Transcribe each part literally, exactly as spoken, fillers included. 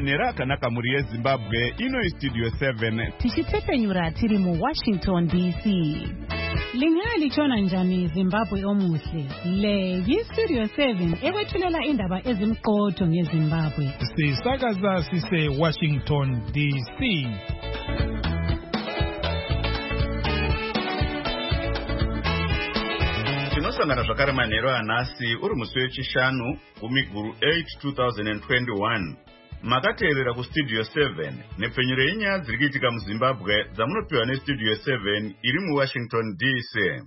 manhero akanaka mhuri yeZimbabwe. Ino iStudio seven. Tichitepenyura tiri muWashington D C. Lingali chona njani Zimbabwe omuhle. Le yiStudio seven ekwethulela indaba ezimqotho ngeZimbabwe. Sisakaza sise Washington D C. Tinosangana zvakare manhero anhasi uri musi wechishanu kumiguru eight two thousand twenty-one. Makateerera kuStudio seven nepfenyuro yenyaya dziri kuitika muZimbabwe dzamunopiwa neStudio seven iri muWashington D C.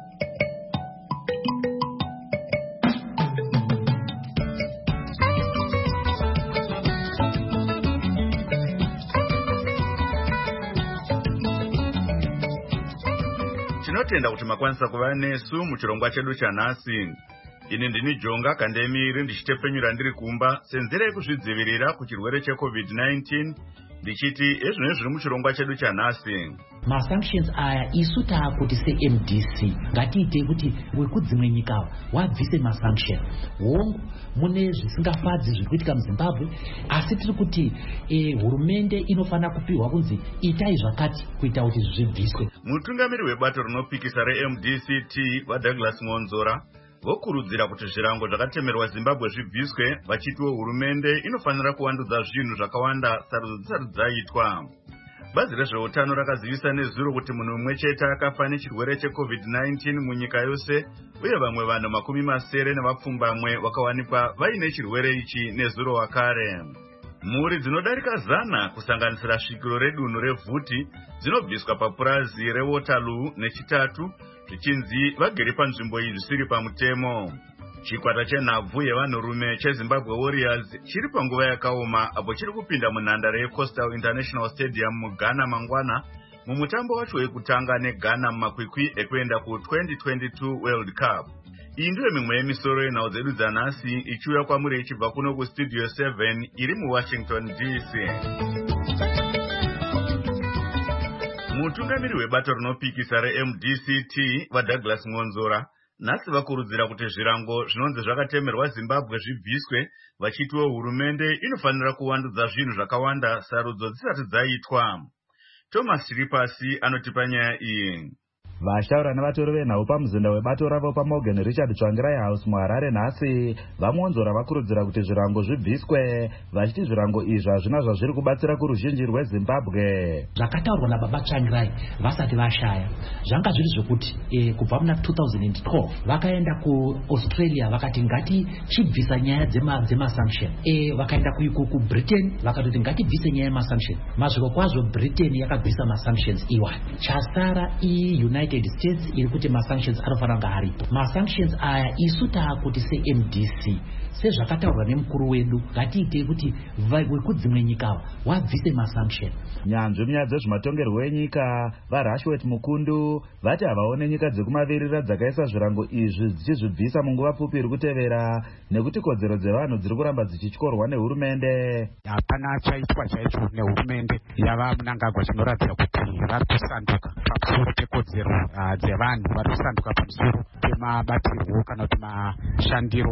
Tinotenda kuti makwanisa kuva nesu muchirongwa chedu chanhasi. Ini ndini Jonga Kandemiri ndichitepfenyura ndiri kumba senzera yekuzvidzivirira kuchirwere cheCovid nineteen ndichiti ezvino zviri muchirongwa chedu chanhasi. Masanctions aya isu taakuti se-M D C ngatiite kuti wekudzimwe nyika wabvise masanction. Hongu mune zvisingafadzi zviri kuitika muZimbabwe, asi tiri kuti eh, hurumende inofana kupiwa kunzi itai zvakati kuita kuti zvibviswe. Mutungamiri webato rinopikisa reM D C T vaDouglas Ngonzora vokurudzira kuti zvirango zvakatemerwa Zimbabwe zvibviswe, vachitiwo hurumende inofanira kuvandudza zvinhu zvakawanda sarudzo dzisati dzaitwa. Bazi rezveutano rakazivisa nezuro kuti munhu mumwe chete akafa nechirwere cheCovid nineteen munyika yose, uye vamwe vanhu makumi masere nevapfumbamwe vakawanikwa vaine chirwere ichi nezuro wakare. Mhuri dzinodarika zana kusanganisira svikiro redunhu reVhuti dzinobviswa papurazi reWaterloo nechitatu zvichinzi vagere panzvimbo iyi zvisiri pamutemo. Chikwata chenhabvu yevanhurume cheZimbabwe Warriors chiri panguva yakaoma apo chiri kupinda munhandare yeCoastal International Stadium muGhana mangwana mumutambo wacho wekutanga neGhana mumakwikwi ekuenda ku twenty twenty-two World Cup. Iyi ndiyo mimwe yemisoro yenhau dzedu dzanhasi ichiuya kwamuri ichibva kuno kuStudio seven iri muWashington D C. Mutungamiri webato rinopikisa reM D C T vaDouglas Ngonzora nhasi vakurudzira kuti zvirango zvinonzi zvakatemerwa Zimbabwe zvibviswe, vachitiwo hurumende inofanira kuvandudza zvinhu zvakawanda sarudzo dzisati dzaitwa. Thomas Chiripasi anotipa nyaya iyi. Vashaura navatori venhau pamuzinda webato ravo paMorgan Richard Tsvangirai House muHarare nhasi vaMonzora vakurudzira kuti zvirango zvibviswe, vachiti zvirango izvi hazvina zvazviri kubatsira kuruzhinji rweZimbabwe. Zvakataurwa nababa Tsvangirai vasati vashaya zvanga zviri zvokuti e, kubva muna two thousand twelve vakaenda kuAustralia vakati ngati chibvisa nyaya dzemasanction. E, vakaenda kuBritain vakatoti ngatibvise nyaya yemasanction. Mazviro kwazvo Britain yakabvisa masanctions iwani. Chasara i United United States iri kuti masanctions anofanira kunge aripo. Masanctions aya isu taakuti se-M D C sezvakataurwa nemukuru wedu ngatiite kuti wekudzimwe nyika wabvise masanction. Nyanzvi munyaya dzezvematongerwo enyika vaRashwet Mukundu vati havaone nyika dzekumavirira dzakaisa zvirango izvi dzichizvibvisa munguva pfupi iri kutevera nekuti kodzero dzevanhu dziri kuramba dzichityorwa nehurumende. Hapana chaitwa chaicho nehurumende yava Mnangagwa chinoratidza kuti vari kusanduka pamusoro pekodzero dzevanhu, vari kusanduka pamusoro pemabatirwo kana kuti mashandiro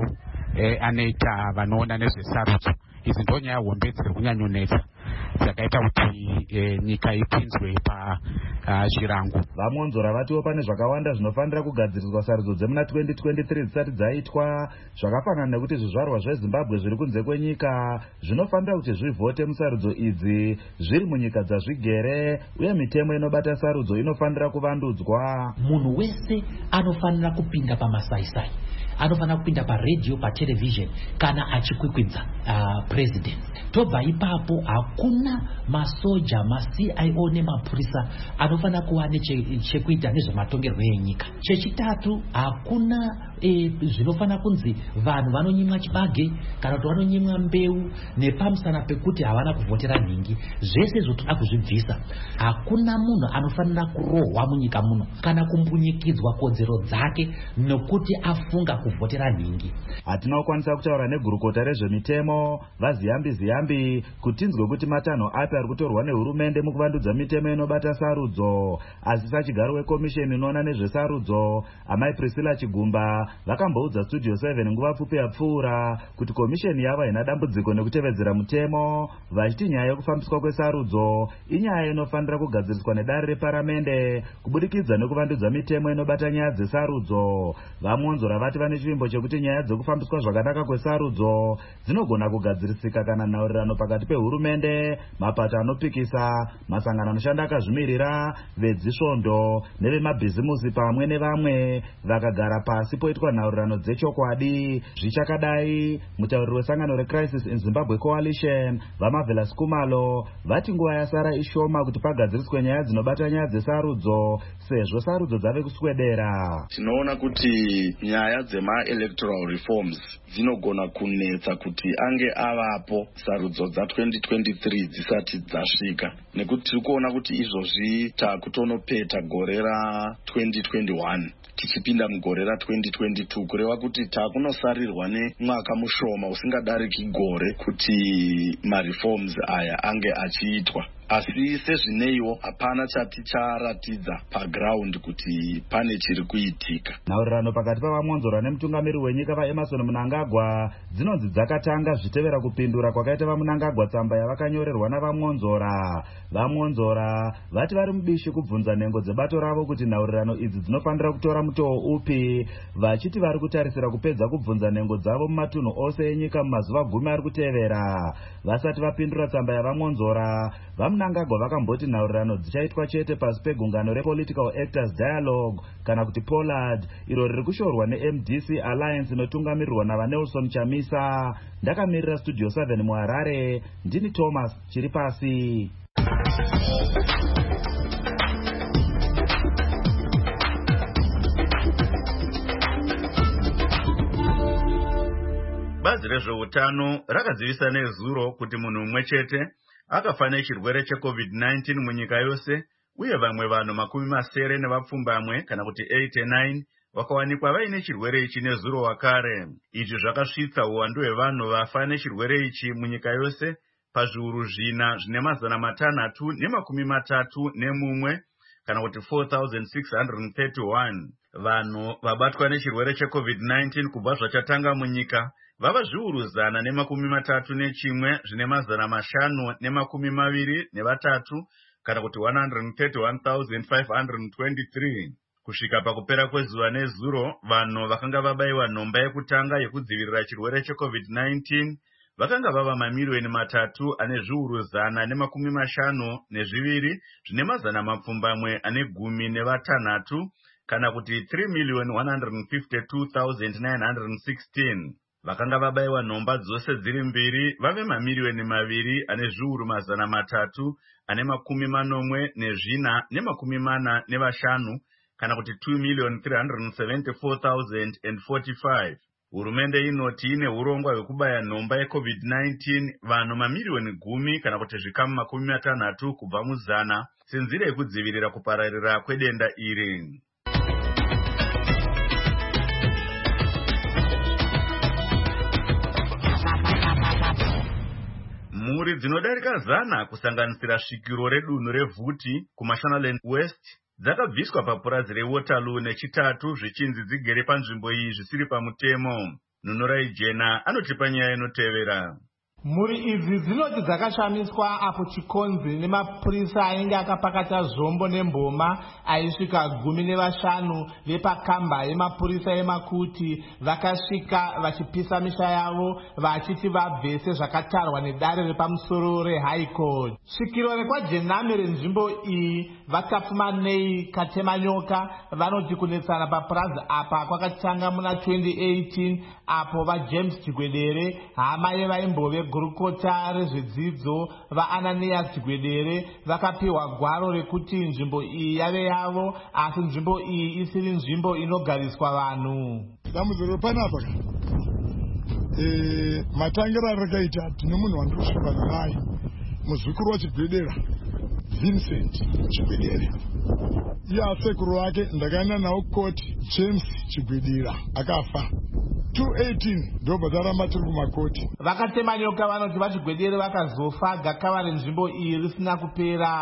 anoita vanoona nezvesarudzo. Izi ndo nyaya hombe dziri kunyanyonetsa dzakaita kuti e, nyika ipinzwe pazvirango. Uh, Vamonzora vatiwo pane zvakawanda zvinofanira kugadziriswa sarudzo dzemuna twenty twenty-three dzisati dzaitwa, zvakafanana nekuti zvizvarwa zveZimbabwe zviri kunze kwenyika zvinofanira kuti zvivhote musarudzo idzi zviri munyika dzazvigere, uye mitemo inobata sarudzo inofanira kuvandudzwa. Munhu wese anofanira kupinda pamasaisai, anofanira kupinda paredio, patelevision kana achikwikwidza uh, president. Tobva ipapo hakuna masoja, ma-C I O nemapurisa anofanira kuva nechekuita nezvematongerwo enyika. Chechitatu, hakuna e, zvinofanira kunzi vanhu vanonyimwa chibage kana kuti vanonyimwa mbeu nepamusana pekuti havana kuvhotera nhingi. Zvese zvotoda kuzvibvisa. Hakuna munhu anofanira kurohwa munyika muno kana kumbunyikidzwa kodzero dzake nokuti afunga kuvhotera nhingi. Hatina kukwanisa kutaura negurukota rezvemitemo vaZiyambi Ziyambi kutinzwe kuti matanho api ari kutorwa nehurumende mukuvandudza mitemo inobata sarudzo, asi sachigaro wekomisheni inoona nezvesarudzo amai Priscilla Chigumba vakamboudza Studio seven nguva pfupi yapfuura kuti komisheni yava ina dambudziko nekutevedzera mutemo, vachiti nyaya yekufambiswa kwesarudzo inyaya inofanira kugadziriswa nedare reparamende kubudikidza nekuvandudza mitemo inobata nyaya dzesarudzo. Vamonzora vati vane chivimbo chekuti nyaya dzekufambiswa zvakanaka kwesarudzo dzinogona kugadzirisika kana nhaurirano pakati pehurumende, mapato anopikisa, masangano anoshanda akazvimirira, vedzisvondo nevemabhizimusi pamwe nevamwe vakagara pasi poitwa nhaurirano dzechokwadi. Zvichakadai, mutauriri wesangano reCrisis in Zimbabwe Coalition vaMarvelous Kumalo vati nguva yasara ishoma kuti pagadziriswe nyaya dzinobata nyaya dzesarudzo sezvo sarudzo dzave kuswedera. Tinoona kuti nyaya dzema-electoral reforms dzinogona kunetsa kuti ange avapo sarudzo dza-twenty twenty-three dzisati dzasvika, nekuti tiri kuona kuti izvozvi takutonopeta gore ra-twenty twenty-one tichipinda mugore ra-twenty twenty-two, kureva kuti takunosarirwa nemwaka mushoma usingadariki gore kuti mareforms aya ange achiitwa. Asi sezvineiwo hapana chati charatidza paground kuti pane chiri kuitika. Nhaurirano pakati pavamonzora nemutungamiri wenyika vaEmerson Mnangagwa dzinonzi dzakatanga zvitevera kupindura kwakaita vaMnangagwa tsamba yavakanyorerwa navamonzora. Vamonzora vati vari mubishi kubvunza nhengo dzebato ravo kuti nhaurirano idzi dzinofanira kutora mutoo upi, vachiti vari kutarisira kupedza kubvunza nhengo dzavo mumatunhu ose enyika mumazuva gumi ari kutevera. Vasati vapindura tsamba yavamonzora, vaMnangagwa vakamboti nhaurirano dzichaitwa chete pasi pegungano rePolitical Actors Dialogue kana kuti Pollard, iro riri kushorwa neM D C Alliance inotungamirirwa navaNelson Chamisa. Ndakamirira Studio seven muHarare, ndini Thomas Chiripasi. Bazi rezveutano rakazivisa nezuro kuti munhu umwe chete akafa nechirwere checovid nineteen munyika yose, uye vamwe vanhu makumi masere nevapfumbamwe kana kuti eighty-nine vakawanikwa vaine chirwere ichi nezuro wakare. Izvi zvakasvitsa uwandu hwevanhu vafa nechirwere ichi munyika yose pazviuru zvina zvine mazana matanhatu nemakumi matatu nemumwe kana kuti four thousand six hundred thirty-one. Vanhu vabatwa nechirwere checovid nineteen kubva zvachatanga munyika vava zviuru zana nemakumi matatu nechimwe zvine mazana mashanu nemakumi maviri nevatatu kana kuti one hundred thirty-one thousand five hundred twenty-three. Kusvika pakupera kwezuva nezuro, vanhu vakanga vabayiwa nhomba yekutanga yekudzivirira chirwere checovid nineteen vakanga vava mamiliyoni matatu ane zviuru zana nemakumi mashanu nezviviri zvine mazana mapfumbamwe ane gumi nevatanhatu kana kuti three million one hundred fifty-two thousand nine hundred sixteen. Vakanga vabayiwa nhomba dzose dziri mbiri vave mamiliyoni maviri ane zviuru mazana matatu ane makumi manomwe nezvina nemakumi mana nevashanu kana kuti two million three hundred seventy-four thousand forty-five. Hurumende inoti ine urongwa hwekubaya nhomba yecovid nineteen vanhu mamiliyoni gumi kana kuti zvikamu makumi matanhatu kubva muzana senzira yekudzivirira kupararira kwedenda iri. Mhuri dzinodarika zana kusanganisira svikiro redunhu reVhuti kuMashonaland West dzakabviswa papurazi reWaterloo nechitatu zvichinzi dzigere panzvimbo iyi zvisiri pamutemo. Nunorai Jena anotipa nyaya inotevera. Mhuri idzi dzinoti dzakashamiswa apo chikonzi nemapurisa ainge akapakata zvombo nemboma aisvika gumi nevashanu vepakamba yemapurisa eMakuti vakasvika vachipisa misha yavo vachiti vabvese zvakatarwa nedare repamusoro reHigh Court. Svikiro rekwajenami renzvimbo iyi vaTafumanei Katemanyoka vanoti kunetsana papurazi apa kwakatanga muna twenty eighteen apo vaJames Chigwedere hama yevaimbove gurukota rezvedzidzo vaAnanias Chigwedere vakapiwa gwaro rekuti nzvimbo iyi yave yavo, asi nzvimbo iyi isiri nzvimbo inogariswa vanhu. Dambudziko panapa eh matangira arakaita tine munhu wandosvibana naye muzvikuru waChigwedera Vincent Chigwedere. Iya sekuru wake ndakaenda nawo koti James Chigwedera akafa. two eighteen ndo bvataramba tiri kumakoti. Vakatemanyoka vanoti vaChigwedere vakazofa gakava renzvimbo iyi risina kupera.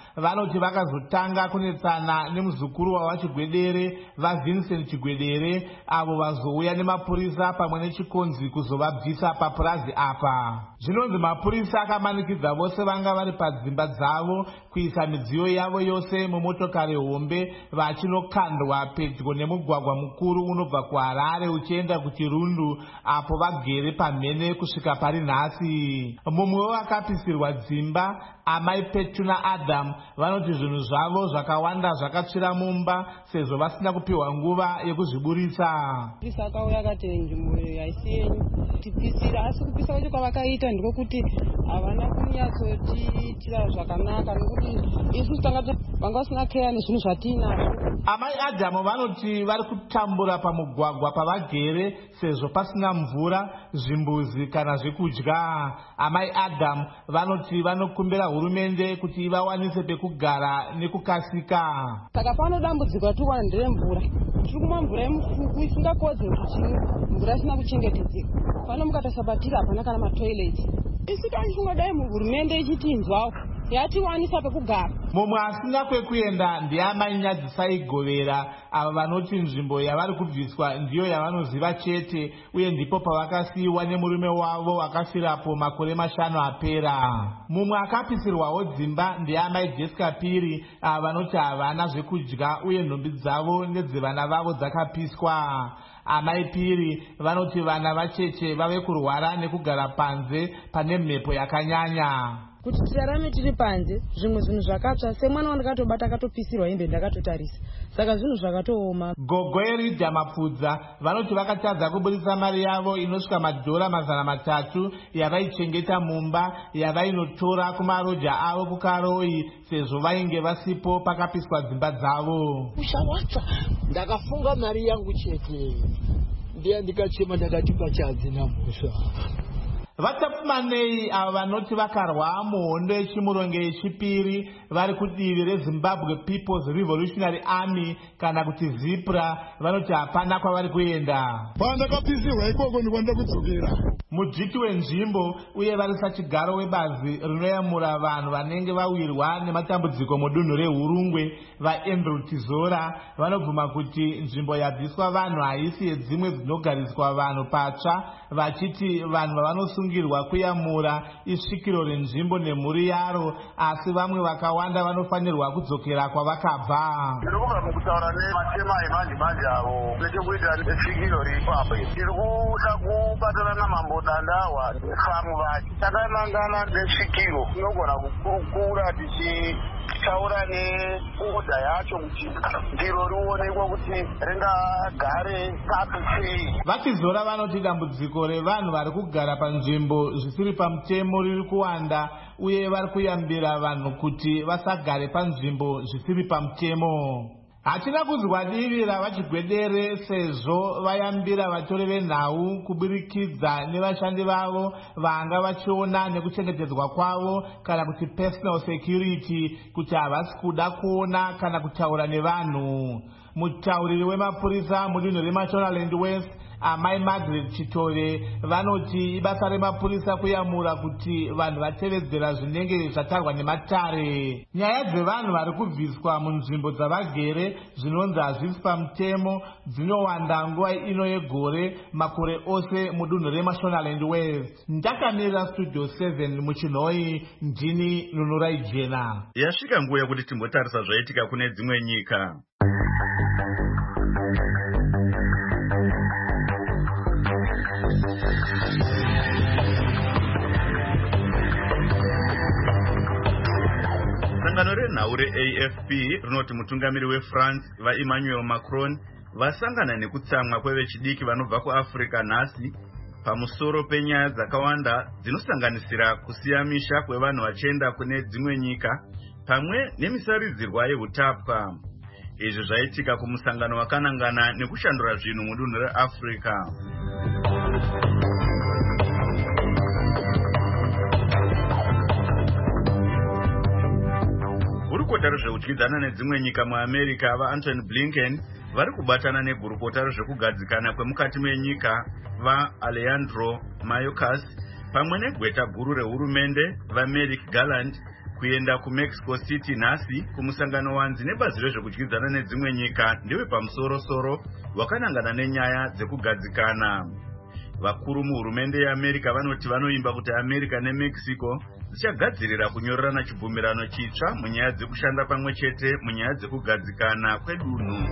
vanoti vakazotanga kunetsana nemuzukuru wavachigwedere vaVincent Chigwedere, avo vazouya nemapurisa pamwe nechikonzi kuzovabvisa papurazi apa. Zvinonzi mapurisa akamanikidza vose vanga vari padzimba dzavo kuisa midziyo yavo yose mumotokari hombe vachinokandwa pedyo nemugwagwa mukuru unobva kuHarare uchienda kuChirundu, apo vagere pamhene kusvika pari nhasi. Mumwe wevakapisirwa dzimba, amai Petuna Adam, vanoti zvinhu zvavo zvakawanda zvakatsvira mumba sezvo vasina kupiwa nguva yekuzviburisa. Purisa akauya akati nzvimbo haisi yenyu tipisira, asi kupisa kwacho kwavakaita ndiko kuti havana kunyatsotiitira zvakanaka, nokuti isusu tanga vanga vasina keya nezvinhu zvatiinazvo. Amai Adamu vanoti vari kutambura pamugwagwa pavagere sezvo pasina mvura, zvimbuzi kana zvekudya. Amai Adamu vanoti vanokumbira hurumende kuti ivawanise pekugara nekukasika. Saka pano dambudziko ratikuwana nderemvura. Tiri kumwa mvura yemufuku isingakodzeri kuti chimwe, mvura isina kuchengetedzeka. Pano mukatasabatira hapana kana matoileti. Isu tanifunga dai hurumende ichitinzwawo yatiwanisa pekugara. Mumwe asina kwekuenda ndiamai Nyadzisai Govera, ava vanoti nzvimbo yavari kubviswa ndiyo yavanoziva chete, uye ndipo pavakasiyiwa nemurume wavo wakafirapo makore mashanu apera. Mumwe akapisirwawo dzimba ndiamai Jessica Piri, ava vanoti havana zvekudya uye nhumbi dzavo nedzevana vavo dzakapiswa. Amai Piri vanoti vana vacheche vave kurwara nekugara panze pane mhepo yakanyanya. Kuti tirarame tiri panze, zvimwe zvinhu zvakatsva, semwana wandakatobata akatopisirwa hembe ndakatotarisa. Saka zvinhu zvakatooma. Gogo Eridha Mapfudza vanoti vakatadza kubudisa mari yavo inosvika madhora mazana matatu yavaichengeta mumba yavainotora kumaroja avo kuKaroi, sezvo vainge vasipo pakapiswa dzimba dzavo. Kushawatsa ndakafunga mari yangu chete, ndiye ndikachema ndakati pachadzina musha. Vatapfumanei ava vanoti vakarwa muhondo yechimuronge yechipiri vari kudivi reZimbabwe People's Revolutionary Army kana kuti ZIPRA, vanoti hapana kwavari kuenda. Pandakapisirwa ikoko ndikwanda kudzokera. Mudhiki wenzvimbo uye vari sachigaro webazi rinoyamura vanhu vanenge vawirwa nematambudziko mudunhu reHurungwe vaAndrew Tizora vanobvuma kuti nzvimbo yabviswa vanhu haisi yedzimwe dzinogariswa vanhu patsva, vachiti vanhu vavanosungirwa kuyamura isvikiro renzvimbo nemhuri yaro, asi vamwe vakawanda vanofanirwa kudzokera kwavakabva. Ndinokuva mukutaura nematema emanje manje avo nechekuita nesvikiro riri ipapo. Tiri kuda kubatana namambo dandawa nefamu vacho. Takamangana nesvikiro tinogona kukurukura tichitaura neoda yacho kuti ndiro rionekwa kuti ringagare kapi sei. Vachizora vanoti dambudziko revanhu vari kugara panzvimbo zvisiri pamutemo riri kuwanda, uye vari kuyambira vanhu kuti vasagare panzvimbo zvisiri pamutemo. Hatina kuzwa divi ravachigwedere sezvo vayambira vatori venhau kuburikidza nevashandi vavo vanga vachiona nekuchengetedzwa kwavo kana kuti personal security kuti havasi kuda kuona kana kutaura nevanhu. Mutauriri wemapurisa mudunhu reMashonaland West, amai Margaret Chitove, vanoti ibasa remapurisa kuyamura kuti vanhu vatevedzera zvinenge zvatarwa nematare. Nyaya dzevanhu vari kubviswa munzvimbo dzavagere zvinonzi hazvisi pamutemo dzinowanda nguva ino yegore makore ose mudunhu reMashonaland West. Ndakamirira Studio seven muChinhoi, ndini Nunurai Jena. Yasvika nguva yekuti timbotarisa zvaitika kune dzimwe nyika. Sangano renhau reA F P rinoti mutungamiri weFrance vaEmmanuel Macron vasangana nekutsamwa kwevechidiki vanobva kuAfrica nhasi pamusoro penyaya dzakawanda dzinosanganisira kusiyamisha kwevanhu vachienda kune dzimwe nyika pamwe nemisaridzirwa yeutapwa. Izvi zvaitika kumusangano wakanangana nekushandura zvinhu mudunhu reAfrica. Gurukota rezveudyidzana nedzimwe nyika muAmerica vaAntony Blinken vari kubatana negurukota rezvekugadzikana kwemukati menyika vaAlejandro Mayorkas pamwe negweta guru rehurumende vaMerrick Garland kuenda kumexico city nhasi kumusangano wanzi nebazi rezvekudyidzana nedzimwe nyika ndewe pamusoro-soro wakanangana nenyaya dzekugadzikana. Vakuru muhurumende yeAmerica vanoti vanoimba kuti America neMexico dzichagadzirira kunyorerana chibvumirano chitsva munyaya dzekushanda pamwe chete munyaya dzekugadzikana kwedunhu.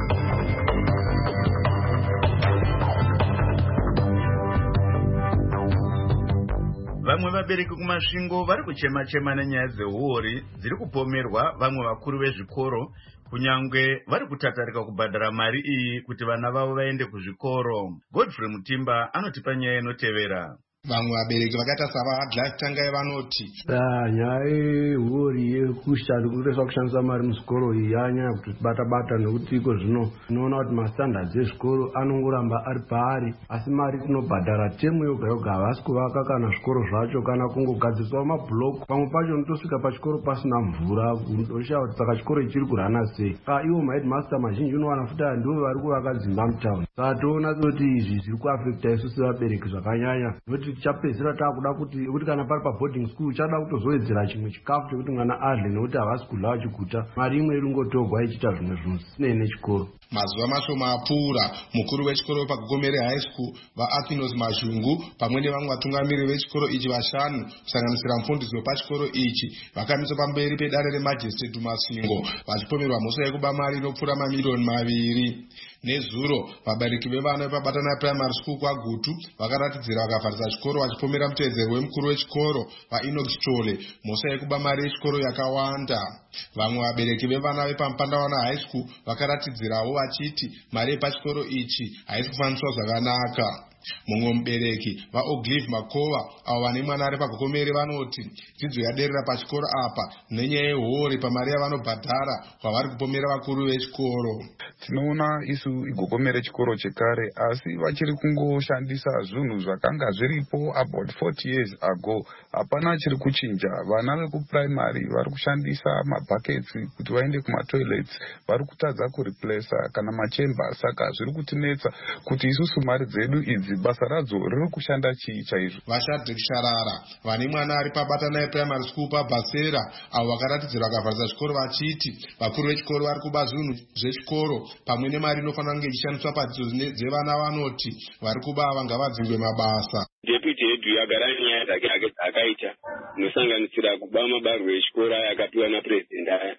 Vamwe vabereki kumasvingo vari kuchema-chema nenyaya dzehuori dziri kupomerwa vamwe vakuru vezvikoro kunyangwe vari kutatarika kubhadhara mari iyi kuti vana vavo vaende kuzvikoro. Godfrey Mutimba anotipa nyaya inotevera. Vamwe vabereki vakaita sava Tangai vanoti nyaya yehuori yekureswa kushandisa mari muzvikoro iyi yanyanya kuti bata-bata nekuti iko zvino tinoona kuti mastandards ezvikoro anongoramba ari paari, asi mari tinobhadhara temu yoga yoga havasi kuvaka kana zvikoro zvacho kana kungogadziriswa mabhuloku. Pamwe pacho unotosvika pachikoro pasina mvura, unoshaya kuti saka chikoro ichiri kurana sei. Ivo maheadmaster mazhinji unowana futi ndivo vari kuvaka dzimba mutauni. Saka toona kuti izvi zviri kuafekta isusu vabereki zvakanyanya, nokuti tichapedzisira taakuda kuti kuti kana pari paboarding school uchada kutozowedzera chimwe chikafu chekuti mwana adle nekuti havasi kudla vachiguta. Mari imwe iri ngotogwa ichiita zvimwe zvinhu zvisinei nechikoro. Mazuva mashoma apfuura, mukuru wechikoro paGogomere High School vaAthinos Mazhungu pamwe nevamwe vatungamiri vechikoro ichi vashanu kusanganisira mufundisi wepachikoro ichi vakamiswa pamberi pedare remajistrate Masingo vachipomerwa mhosva yekuba mari inopfuura mamiliyoni maviri. Nezuro vabereki vevana vepaBatana Primary School kwaGutu vakaratidzira vakavharisa chikoro vachipomera muteedzeri wemukuru wechikoro vaEnoch Chole mhosva yekuba mari yechikoro yakawanda. Vamwe vabereki vevana vepaMupandawana High School vakaratidzirawo vachiti mari yepachikoro ichi haisi kufaniswa zvakanaka. Mumwe mubereki vaOglive Makova avo vane mwana ari paGogomere vanoti dzidzo yaderera pachikoro apa nenyaya yehuori pamari yavanobhadhara kwavari kupomera vakuru vechikoro. Tinoona isu iGogomere chikoro chekare asi vachiri kungoshandisa zvinhu zvakanga zviripo about forty years ago. Hapana chiri kuchinja. Vana vekuprimary vari kushandisa mabuckets kuti vaende kumatoilets, vari kutadza kureplace kana machemba. Saka zviri kutinetsa kuti isusu mari dzedu idzi basa radzo riri kushanda chii chaizvo. Vashadhek Sharara vane mwana ari paBatana Primary School paBasera avo vakaratidzira vakavharisa chikoro vachiti vakuru vechikoro vari kuba zvinhu zvechikoro pamwe nemari inofanira kunge ichishandiswa padzidzo dzevana vanoti vari kuba ngavadzingwe mabasa. Deputy head yagara nyaya dzake akaita inosanganisira kuba mabarwe echikoro aya akapiwa napresident aya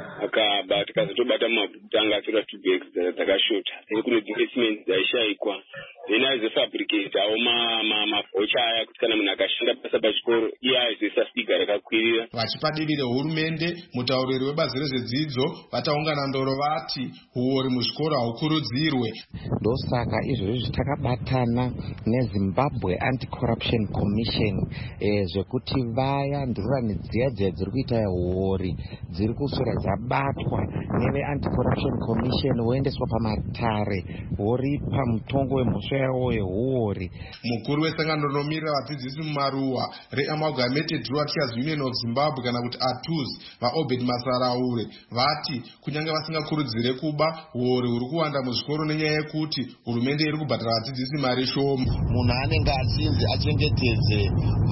akaba tikazotobata mabhuku tanga atora two bags dzakashota kune dzimwe cement dzaishayikwa then aizofabricate awo mavhocha aya kuti kana munhu akashanda basa pachikoro iye aizoisa stiga rakakwirira. Vachipa divi rehurumende, mutauriri webazi rezvedzidzo vataungana ndoro vati huori muzvikoro haukurudzirwe. Ndosaka izvozvi takabatana neZimbabwe Anti-Corruption Commission eh, zvekuti vaya ndurani dziya dziya dziri kuita huori dziri kusura dzabatwa neve Anti-Corruption Commission voendeswa pamatare huori pamutongo wemhosva yawo yehuori. Mukuru wesangano rinomirira vadzidzisi mumaruwa reAmalgamated Rural Teachers Union of Zimbabwe kana kuti A T U Z vaObed Masaraure vati kunyange vasingakurudzire kuba huori huri kuwanda muzvikoro nenyaya yekuti hurumende iri kubhadhara vadzidzisi mari shoma. Munhu anenge achinzi achengetedze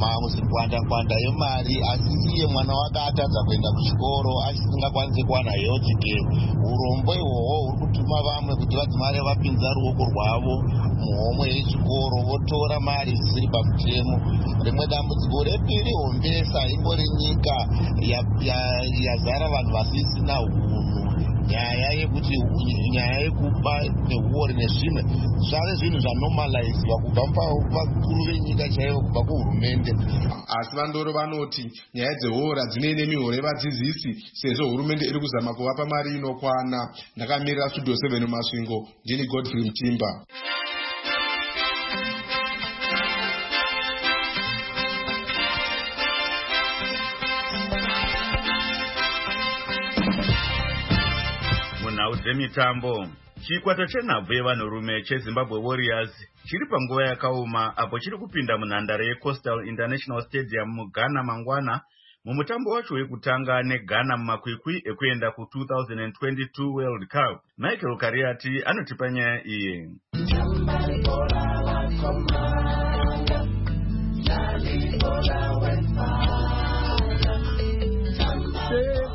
ngwanda yemari asi iye mwana wake atadza kuenda kuchikoro asingakwanisi kuwana health care. Urombo ihwohwo huri kutuma vamwe kuti vadzimare vapinza ruoko rwavo muhomwe yechikoro votora mari dzisiri pamutemo. Rimwe dambudziko repiri hombesa ingori nyika yazara vanhu vasisina unhu. Nyaya yekuti nyaya yekuba nehuori nezvimwe zvave zvinhu zvanormaliziwa kubva pavakuru venyika chaivo kubva kuhurumende. Asi vandoro vanoti nyaya dzehuori hadzinei nemihoro yevadzidzisi sezvo hurumende iri kuzama kuvapa mari inokwana. Ndakamirira Studio seven Masvingo, ndini Godfrey Mutimba. Mitambo. Chikwata chenhabvu yevanhurume cheZimbabwe Warriors chiri panguva yakaoma apo chiri kupinda munhandare yeCoastal International Stadium muGhana mangwana mumutambo wacho wekutanga neGhana mumakwikwi ekuenda ku two thousand twenty-two World Cup. Michael Kariati anotipa nyaya iyi.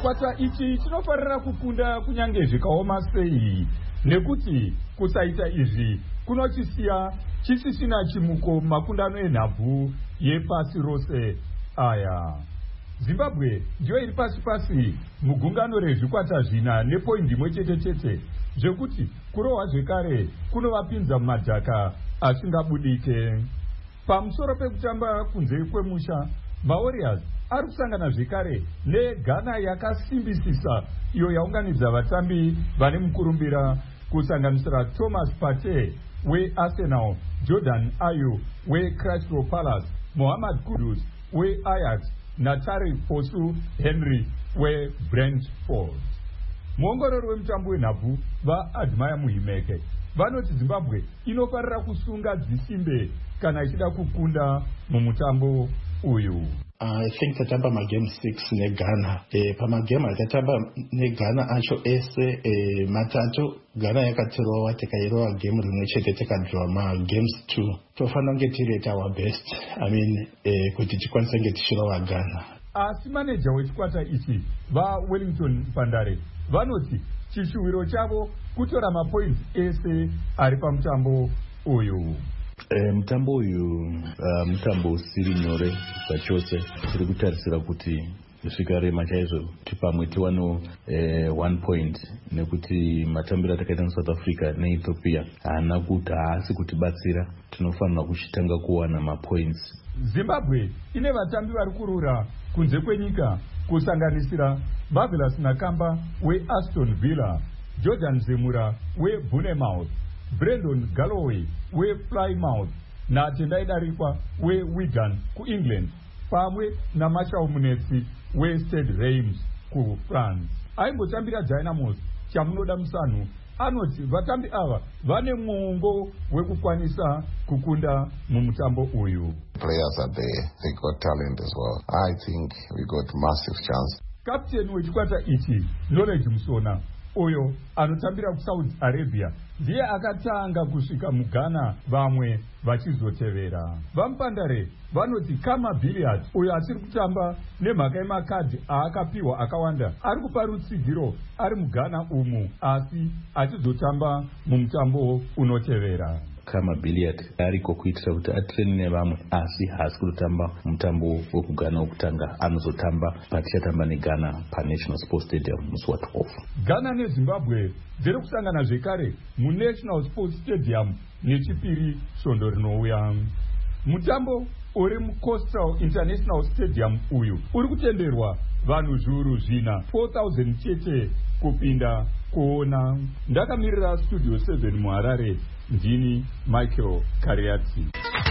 chikwata ichi chinofanira kukunda kunyange zvikaoma sei, nekuti kusaita izvi kunochisiya chisisina chimuko makundano enhabvu yepasi rose aya. Zimbabwe ndiyo iri pasi pasi mugungano rezvikwata zvina nepoindi imwe chete chete, zvekuti kurohwa zvekare kunovapinza mumadhaka asingabudike. Pamusoro pekutamba kunze kwemusha, mawarriors ari kusangana zvekare neGhana yakasimbisisa iyo yaunganidza vatambi vane mukurumbira kusanganisira Thomas Partey weArsenal, Jordan Ayew weCrystal Palace, Mohamed Kudus weAjax naTariq Fosu Henry weBrentford. Muongorori wemutambo wenhabvu vaAdmire Muhimeke vanoti Zimbabwe inofanira kusunga dzisimbe kana ichida kukunda mumutambo uyu. I think tatamba magame six neGhana. Eh, pamagame atatamba neGhana acho ese eh, matatu Ghana yakatirowa tikairowa game rimwe chete tikadraw magames two. Tofanira kunge tiri at our best. I mean eh, kuti tikwanise kunge tichirowa Ghana. Asi manager wechikwata ichi vaWellington Pandare vanoti chishuwiro chavo kutora mapoints ese ari pamutambo uyu. E, mutambo uyu uh, mutambo usiri nyore zvachose. Tiri kutarisira kuti zvikarema chaizvo kuti pamwe tiwano eh, one point, nekuti matambiro atakaita muSouth Africa neEthiopia haana kuti haasi kutibatsira. Tinofanira kuchitanga kuwana mapoints. Zimbabwe ine vatambi vari kurura kunze kwenyika kusanganisira Marvelous Nakamba weAston Villa, Jordan Zemura weBournemouth, Brendan Galloway wePlymouth naTendai Darikwa weWigan kuEngland, pamwe naMarshall Munetsi weStade Reims kuFrance. Aimbotambira Dynamos chamunoda musanhu anoti vatambi ava vane mwongo wekukwanisa kukunda mumutambo uyu. Players are there, they got talent as well. I think we got massive chance. Captain wechikwata ichi Knowledge Musona uyo anotambira kuSaudi Arabia ndiye akatanga kusvika muGhana, vamwe vachizotevera. Vamupandare vanoti Kama Billiard uyo asiri kutamba nemhaka yemakadhi aakapiwa akawanda ari kupa rutsigiro ari muGhana umu, asi achizotamba mumutambo unotevera. Kama Billiard ariko kuitira kuti atrene nevamwe, asi haasi kutotamba mutambo wekuGhana wokutanga. Anozotamba patichatamba neGhana paNational Sports Stadium musi wa12. Ghana neZimbabwe dziri kusangana zvekare muNational Sports Stadium nechipiri svondo rinouya. Mutambo uri muCoastal International Stadium uyu uri kutenderwa vanhu zviuru zvina four thousand chete kupinda kuona. Ndakamirira Studio seven muHarare, ndini Michael Kariati.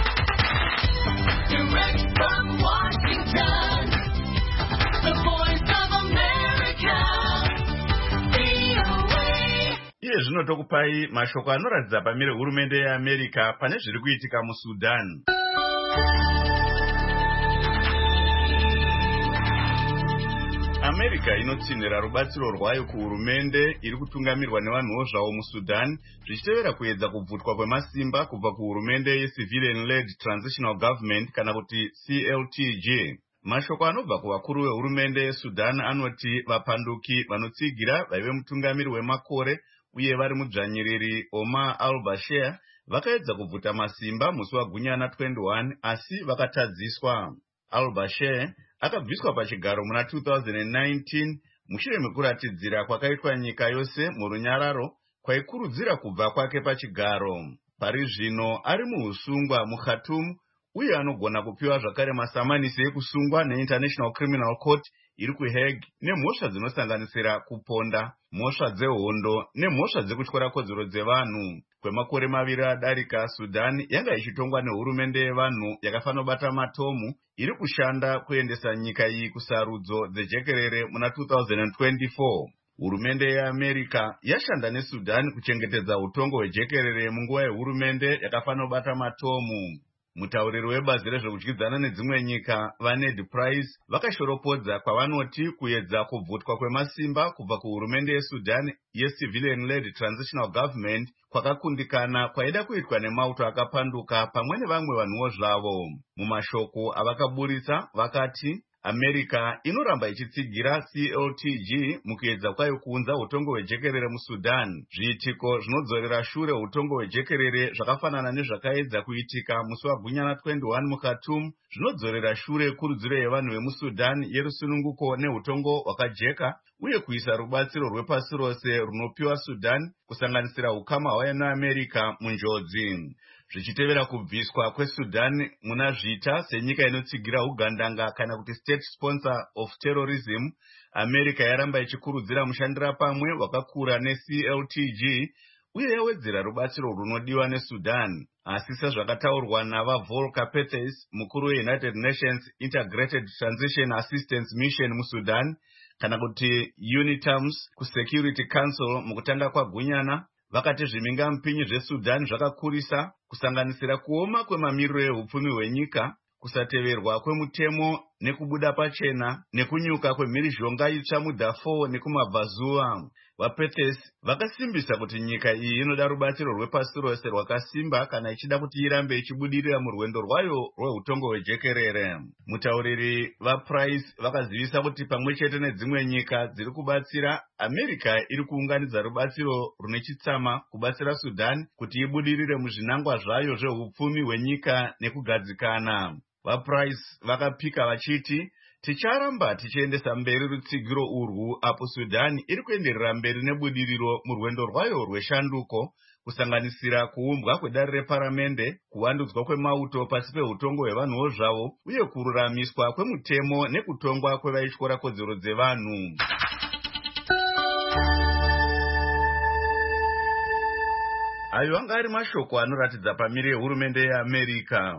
Direct from Washington, the voice of America, V O A. Iye zvino tokupai mashoko anoratidza pamire hurumende yeAmerica pane zviri kuitika muSudan. America inotsinhira rubatsiro rwayo kuhurumende iri kutungamirwa nevanhuwo zvavo muSudan, zvichitevera kuedza kubvutwa kwemasimba kubva kuhurumende yeCivilian-led Transitional Government kana kuti C L T J. Mashoko anobva kuvakuru vehurumende yeSudan anoti vapanduki vanotsigira vaive mutungamiri wemakore uye vari mudzvanyiriri Omar al-Bashir vakaedza kubvuta masimba musi waGunyana twenty-one, asi vakatadziswa. Al-Bashir akabviswa pachigaro muna two thousand nineteen mushure mekuratidzira kwakaitwa nyika yose murunyararo kwaikurudzira kubva kwake pachigaro. Pari zvino ari muusungwa muKhartoum uye anogona kupiwa zvakare masamanisi ekusungwa neInternational Criminal Court iri kuHague nemhosva dzinosanganisira kuponda, mhosva dzehondo nemhosva dzekutyora kodzero dzevanhu. Kwemakore maviri adarika, Sudan yanga ichitongwa nehurumende yevanhu yakafanobata matomu iri kushanda kuendesa nyika iyi kusarudzo dzejekerere muna two thousand twenty-four. Hurumende yeAmerica yashanda neSudan kuchengetedza utongo hwejekerere munguva yehurumende yakafanobata matomu. Mutauriri webazi rezvekudyidzana nedzimwe nyika vaNed Price vakashoropodza kwavanoti kuedza kubvutwa kwemasimba kubva kuhurumende yeSudan yeCivilian-led Transitional Government kwakakundikana kwaida kuitwa nemauto akapanduka pamwe nevamwe vanhuwo zvavo. Mumashoko avakaburitsa vakati America inoramba ichitsigira C L T G mukuedza kwayo kuunza utongo hwejekerere muSudan. Zviitiko zvinodzorera shure utongo hwejekerere zvakafanana nezvakaedza kuitika musi waGunyana twenty-one muKhartoum zvinodzorera shure kurudziro yevanhu vemuSudan yerusununguko neutongo hwakajeka uye kuisa rubatsiro rwepasi rose runopiwa Sudan kusanganisira ukama hwayo neAmerica munjodzi. Zvichitevera kubviswa kweSudan muna zvita senyika inotsigira ugandanga kana kuti state sponsor of terrorism, America yaramba ichikurudzira mushandira pamwe wakakura neC L T G uye yawedzera rubatsiro runodiwa neSudan. Asi sezvakataurwa navaVolker Perthes, mukuru weUnited Nations Integrated Transition Assistance Mission muSudan kana kuti UNITAMS kuSecurity Council mukutanga kwaGunyana, vakati zviminga mpinyi zveSudan zvakakurisa kusanganisira kuoma kwemamiriro ehupfumi hwenyika, kusateverwa kwemutemo nekubuda pachena nekunyuka kwemhirizhonga itsva muDarfur nekumabvazuva. VaPerthes vakasimbisa kuti nyika iyi inoda rubatsiro rwepasi rose rwakasimba kana ichida kuti irambe ichibudirira murwendo rwayo rweutongo hwejekerere. Mutauriri vaPrice vakazivisa kuti pamwe chete nedzimwe nyika dziri kubatsira, America iri kuunganidza rubatsiro rune chitsama kubatsira Sudan kuti ibudirire muzvinangwa zvayo zvehupfumi hwenyika nekugadzikana. VaPrice vakapika vachiti, ticharamba tichiendesa mberi rutsigiro urwu apo Sudan iri kuenderera mberi nebudiriro murwendo rwayo rweshanduko, kusanganisira kuumbwa kwedare reparamende, kuwandudzwa kwemauto pasi peutongo hwevanhuwo zvavo uye kururamiswa kwemutemo nekutongwa kwevaitya kodzero dzevanhu. Ayo anga ari mashoko anoratidza pamire yehurumende yeAmerica.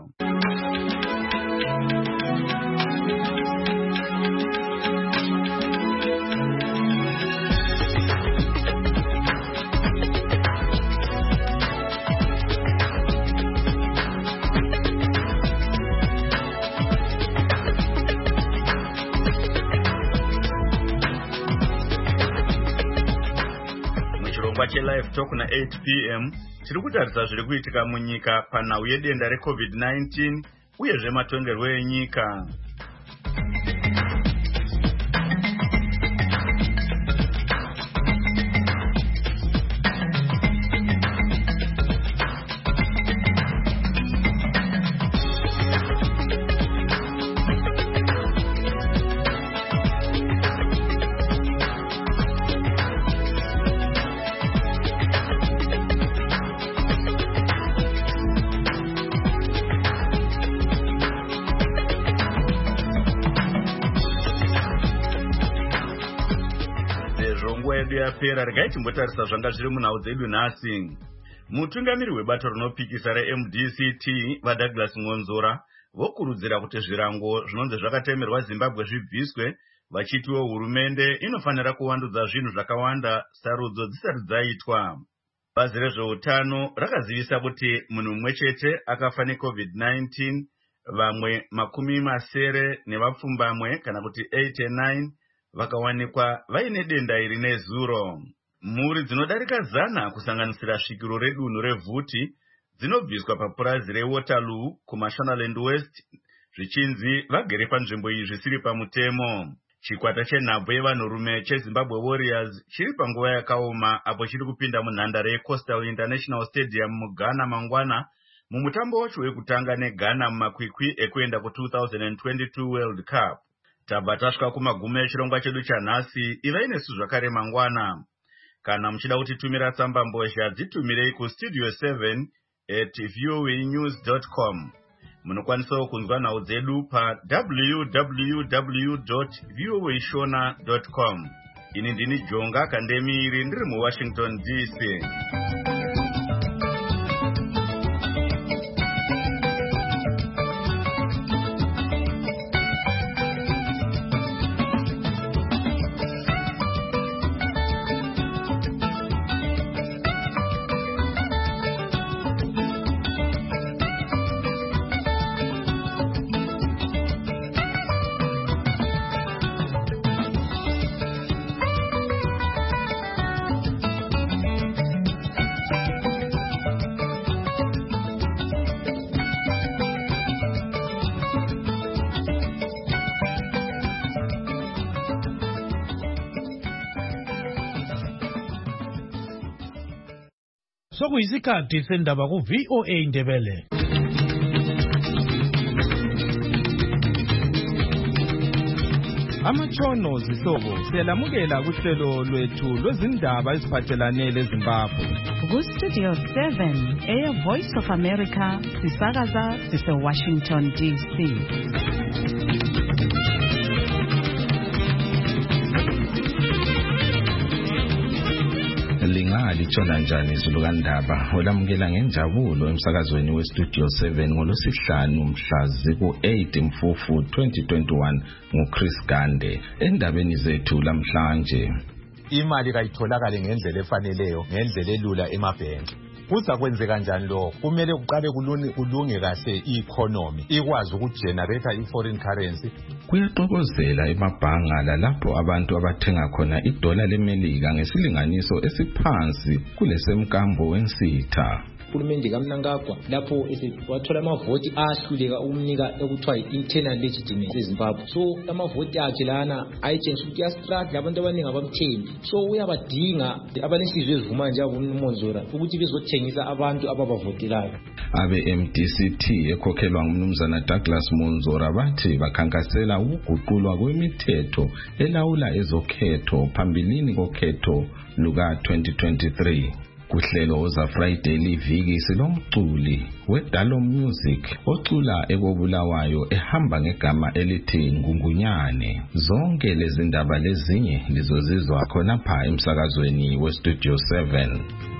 Live Talk na eight p m tiri kutarisa zviri kuitika munyika panhau yedenda reCovid nineteen uye zvematongerwo enyika. Yapera regai timbotarisa zvanga zviri munhau dzedu nhasi. Mutungamiri webato rinopikisa reM D C T vaDouglas Ngonzora vokurudzira kuti zvirango zvinonzi zvakatemerwa Zimbabwe zvibviswe, vachitiwo hurumende inofanira kuvandudza zvinhu zvakawanda sarudzo dzisati dzaitwa. Bazi rezveutano rakazivisa kuti munhu mumwe chete akafa neCovid nineteen, vamwe makumi masere nevapfumbamwe kana kuti eighty-nine vakawanikwa vaine denda iri nezuro. Mhuri dzinodarika zana kusanganisira svikiro redunhu reVhuti dzinobviswa papurazi reWaterloo kuMashonaland West zvichinzi vagere panzvimbo iyi zvisiri pamutemo. Chikwata chenhabvu yevanhurume cheZimbabwe Warriors chiri panguva yakaoma apo chiri kupinda munhandare yeCoastal International Stadium muGhana mangwana mumutambo wacho wekutanga neGhana mumakwikwi ekuenda ku twenty twenty-two World Cup. Tabva tasvika kumagumo echirongwa chedu chanhasi, ivai nesu zvakare mangwana. Kana muchida kutitumira tsamba mbozha dzitumirei kustudio seven at voanews dot com. Munokwanisawo kunzwa nhau dzedu pa w w w dot voashona dot com. Ini ndini Jonga Kandemiri ndiri muWashington D C. Sokuyisikhathi sendaba ku V O A Ndebele. Amachono zihlobo siyalamukela kuhlelo lwethu lwezindaba eziphathelane leZimbabwe. Ku Studio seven, Air Voice of America, sisakaza sise Washington D C. Lingali tshona njani izulu kandaba olamukela ngenjabulo emsakazweni we Studio seven ngolosihlanu mhla ziku eight Mfufu twenty twenty-one nguChris Gande. Endabeni zethu lamhlanje, imali kayitholakale ngendlela efaneleyo, ngendlela elula emabhenki. Kuza kwenzeka kanjani lo? Kumele uqale kulunge kahle i-economy ikwazi ukugenerate i-foreign currency. Kuyaxokozela emabhanga lalapho abantu abathenga khona idola lemelika ngesilinganiso esiphansi kulesemkambo wensitha. Uhulumende kaMnangagwa lapho wathola amavoti ahluleka ukumnika ekuthiwa internal legitimacy eZimbabwe. So amavoti akhe lana ayitshengisa ukuthi yastruggle abantu abaningi abamthembi. So uyabadinga abanenhliziyo ezivuma nje uMonzora ukuthi bezothengisa abantu ababavotelayo. Abe M D C T ekhokhelwa ngumnumzana Douglas Monzora bathi bakhankasela ukuguqulwa kwemithetho elawula ezokhetho phambilini kokhetho luka twenty twenty-three. Kuhlelo za Friday liviki silomculi weDalo Music ocula ekobulawayo ehamba ngegama elithi Ngungunyane. Zonke lezi ndaba lezinye lizozizwa khona pha emsakazweni we Studio seven.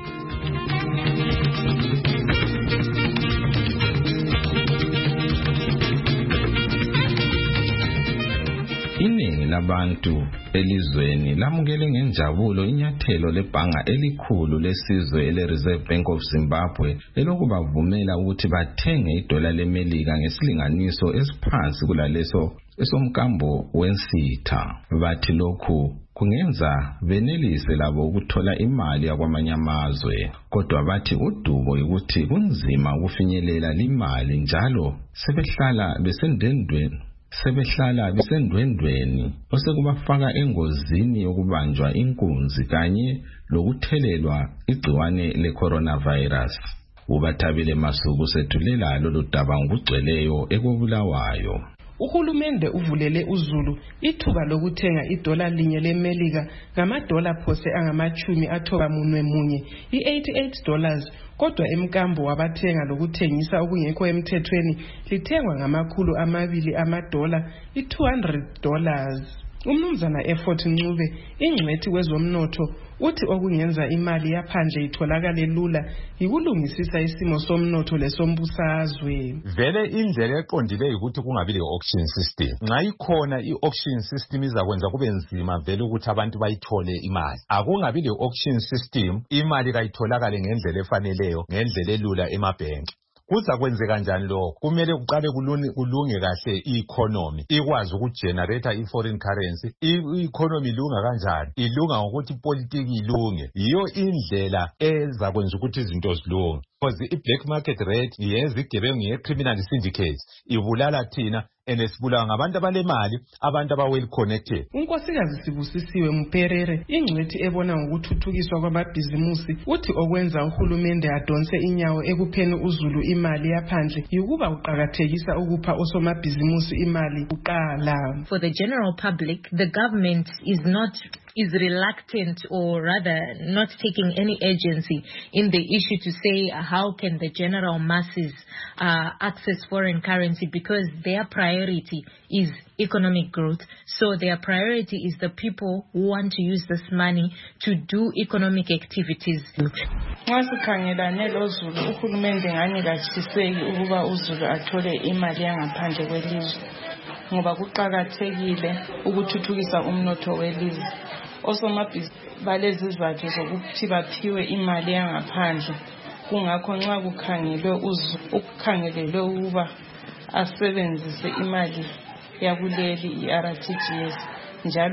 Iningi labantu elizweni lamukele ngenjabulo inyathelo lebhanga elikhulu lesizwe ele-Reserve Bank of Zimbabwe elokubavumela ukuthi bathenge idola lemelika ngesilinganiso esiphansi kulaleso esomkambo wensitha. Bathi lokhu kungenza benelise labo ukuthola imali yakwamanye amazwe, kodwa bathi udubo ukuthi kunzima ukufinyelela limali njalo sebehlala besendendweni sebehlala besendwendweni osekubafaka engozini yokubanjwa inkunzi kanye lokuthelelwa igciwane le-coronavirus. Ubathabile Masuku sethulela lolu daba ngokugcweleyo ekobulawayo. Uhulumende uvulele uZulu ithuba lokuthenga idola linye lemelika ngamadola phose angamachumi athoba munwe munye i-eighty-eight dollars, kodwa emkambo wabathenga lokuthengisa okungekho emthethweni lithengwa ngamakhulu amabili amadola i-two hundred dollars. Umnumzana Effort Ncube ingcwethi kwezomnotho uthi okungenza imali yaphandle itholakale lula yikulungisisa isimo somnotho lesombusazwe. Vele indlela eqondileyo ukuthi kungabi le-auction system. Nxa ikhona i-auction system izakwenza kube nzima vele ukuthi abantu bayithole imali. Akungabi le-auction system, imali kayitholakale ngendlela efaneleyo, ngendlela elula emabhenki. Kuza kwenzeka kanjani lo? Kumele uqale kulunge kahle i-economy ikwazi ukugenerate i-foreign currency. I-economy ilunga kanjani? Ilunga ngokuthi ipolitiki ilunge. Yiyo indlela ezakwenza ukuthi izinto zilunge. Because i-black market rate yenza igebengu ye-criminal syndicates ibulala thina enesibulawa ngabantu abalemali, abantu aba-well connected. Unkosikazi Sibusisiwe Mperere ingcwethi ebona ngokuthuthukiswa kwamabhizimusi uthi okwenza uhulumende adonse inyawo ekupheni uZulu imali yaphandle yikuba uqakathekisa ukupha osomabhizimusi imali kuqala. For the general public, the government is not is reluctant or rather not taking any agency in the issue to say uh, how can the general masses uh, access foreign currency, because their priority is economic growth. So their priority is the people who want to use this money to do economic activities. Masikhangelane loZulu uhulumende ngani katshiseki ukuba uZulu athole imali yangaphandle kwelizwe ngoba kuqakathekile ukuthuthukisa umnotho welizwe. Osomabhizinisi balezizathu zokuthi baphiwe imali yangaphandle. Kungakho nxa kukhangelwe uZulu ukukhangelelwe ukuba asebenzise imali yakuleli i-R T G S njalo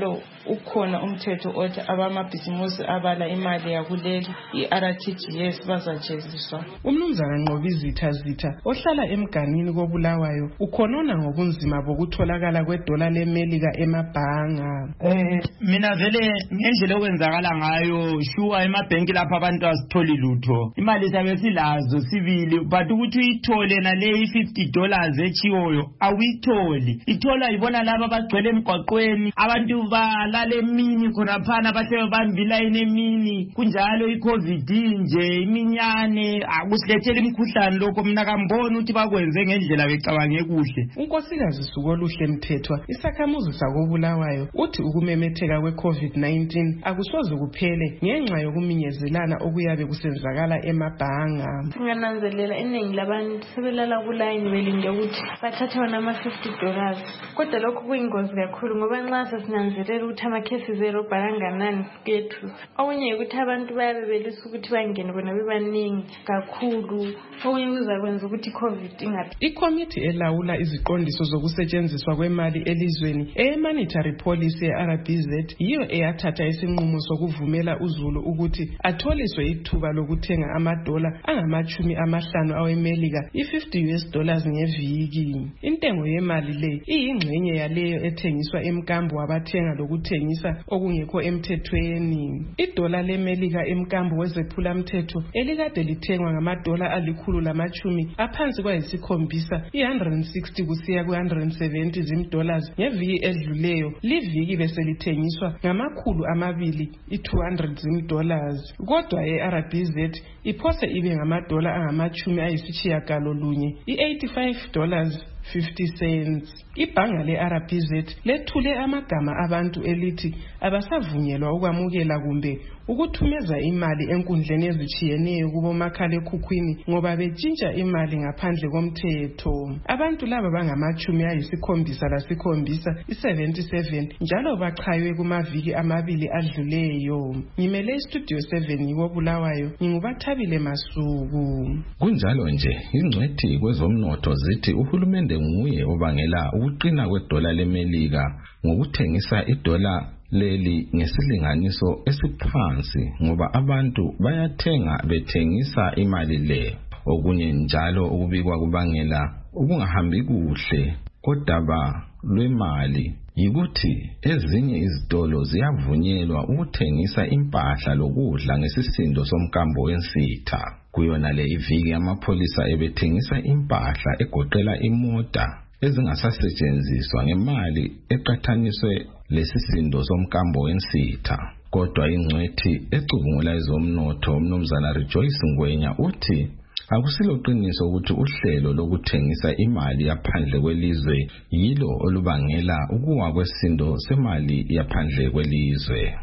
ukhona umthetho othi abamabhizimusi abala imali yakuleli i-R T G S bazajeziswa. Umnumzana Nqobizitha Zitha ohlala emganini koBulawayo ukhonona ngobunzima bokutholakala kwedola leMelika emabhanga. Eh mina vele ngendlela okwenzakala ngayo shuwa emabhenki lapha abantu asitholi lutho. Imali sabe silazo sivili but ukuthi uyithole nale i-fifty dollars echiwoyo awuyitholi. Ithola ibona laba bagcwele emgwaqweni abantu balale emini khona phana bahle bambila enemini kunjalo i-COVID nje iminyane akusilethele imikhuhlane lokho mina kambona ukuthi bakwenze ngendlela becabange kuhle. Unkosikazi Sukoluhle Mthethwa isakhamuzi sakoBulawayo uthi ukumemetheka kwe-COVID nineteen akusoze kuphele ngenxa yokuminyezelana okuyabe kusenzakala emabhanga. Ngananzelela iningi labantu sebelala kulayini belinde ukuthi bathathe wona ama-fifty dollars. Kodwa lokho kuyingozi kakhulu ngoba nxa sesinanzelela ukuthi ama-cases erobha kanganani kethu. Okunye ukuthi abantu bayabe belisa ukuthi bangene bona bebaningi kakhulu. Okunye kuzakwenza ukuthi i-COVID ingathi. Ikomiti elawula iziqondiso zokusetshenziswa kwemali elizweni e-Monetary Policy ye-R B Z yiyo eyathatha isinqumo sokuvumela uZulu ukuthi atholiswe ithuba lokuthenga amadola angamachumi amahlanu awemelika i-fifty U S dollars ngeviki. Intengo yemali le iyingxenye yaleyo ethengiswa emkambo wabathenga lokuthengisa okungekho emthethweni. Idola lemelika emkambo wezephula mthetho elikade lithengwa ngamadola alikhulu lamachumi aphansi kwayisikhombisa one hundred sixty kusiya ku one hundred seventy zimdollars ngeviki edluleyo liviki bese lithengiswa ngamakhulu amabili i-two hundred zimdollars. Kodwa e-R B Z iphose ibe ngamadola angamachumi ayisitshiyagalolunye i-eighty-five dollars fifty cents. Ibhanga le-R B Z lethule amagama abantu elithi abasavunyelwa ukwamukela kumbe ukuthumeza imali enkundleni ezitshiyeneyo kubomakhala ekhukhwini ngoba betshintsha imali ngaphandle komthetho. Abantu laba bangamachumi ayisikhombisa lasikhombisa i-seventy-seven njalo bachaywe kumaviki amabili adluleyo. Ngimele istudio seven yikoBulawayo ngingubathabile Masuku. Kunjalo nje ingcwethi kwezomnotho zithi uhulumende nguye obangela ukuqina kwedola lemelika ngokuthengisa idola leli ngesilinganiso esiphansi ngoba abantu bayathenga bethengisa imali le. Okunye njalo ukubikwa kubangela ukungahambi kuhle kodaba lwemali yikuthi ezinye izitolo ziyavunyelwa ukuthengisa impahla lokudla ngesisindo somkambo wensitha. Kuyona le iviki amapholisa ebethengisa impahla egoqela imota ezingasasetshenziswa ngemali eqathaniswe lesisindo somkambo wensitha. Kodwa ingcwethi ecubungula ezomnotho umnumzana Rejoice Ngwenya uthi akusilo qiniso ukuthi uhlelo lokuthengisa imali yaphandle kwelizwe yilo olubangela ukuwa kwesisindo semali yaphandle kwelizwe.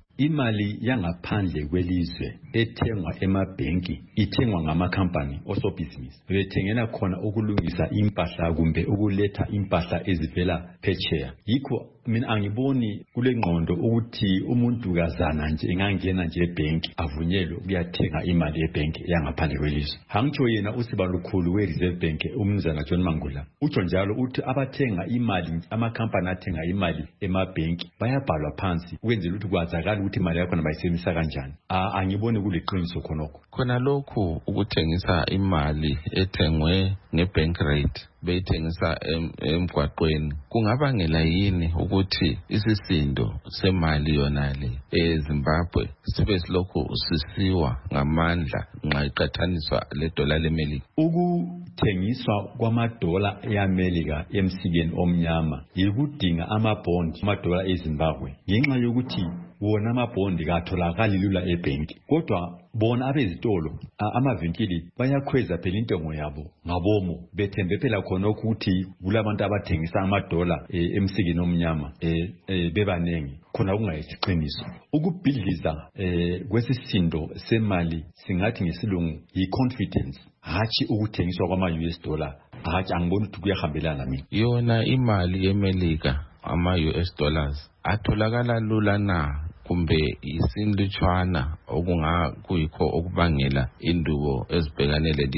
Imali yangaphandle kwelizwe ethengwa emabhenki ithengwa ngamakhampani osobhizinisi bethengela khona ukulungisa impahla kumbe ukuletha impahla ezivela phetsheya. Yikho mina angiboni kule ngqondo ukuthi umuntu kazana nje engangena nje ebhenki avunyelwe ukuyathenga imali ebhenki yangaphandle kwelizwe. Hangitsho yena usibalukhulu we-Reserve Bank umnumzana John Mangula utsho njalo uthi abathenga imali amakhampani athenga imali emabhenki bayabhalwa phansi ukwenzela ukuthi kwazakala ukuthi imali yakho bayisebenzisa kanjani. Angiboni kuliqiniso khonokho. Khona lokhu ukuthengisa imali ethengwe ngebank rate beyithengisa emgwaqweni kungabangela yini ukuthi isisindo semali yonale eZimbabwe sibe silokhu sisiwa ngamandla nxa iqathaniswa ledola lemelika? Ukuthengiswa kwamadola eAmelika emsikeni omnyama yikudinga amabond amadola eZimbabwe ngenxa yokuthi wona amabond katholakali lula ebhenki. Kodwa bona abezitolo amavinkili bayakhweza phela intengo yabo ngabomo bethembe phela khona ukuthi kulabantu abathengisa amadola emsikeni omnyama bebanengi khona kungayisiqiniso. Ukubhidliza kwesisindo semali singathi ngesilungu yi-confidence hatshi ukuthengiswa kwama-U S dollar. Hatshi angiboni ukuthi kuyahambelana mina. Yona imali yemelika ama-U S dollars atholakala lula na kumbe isinlutshwana okungakuyikho okubangela indubo ezibhekanele lizwe?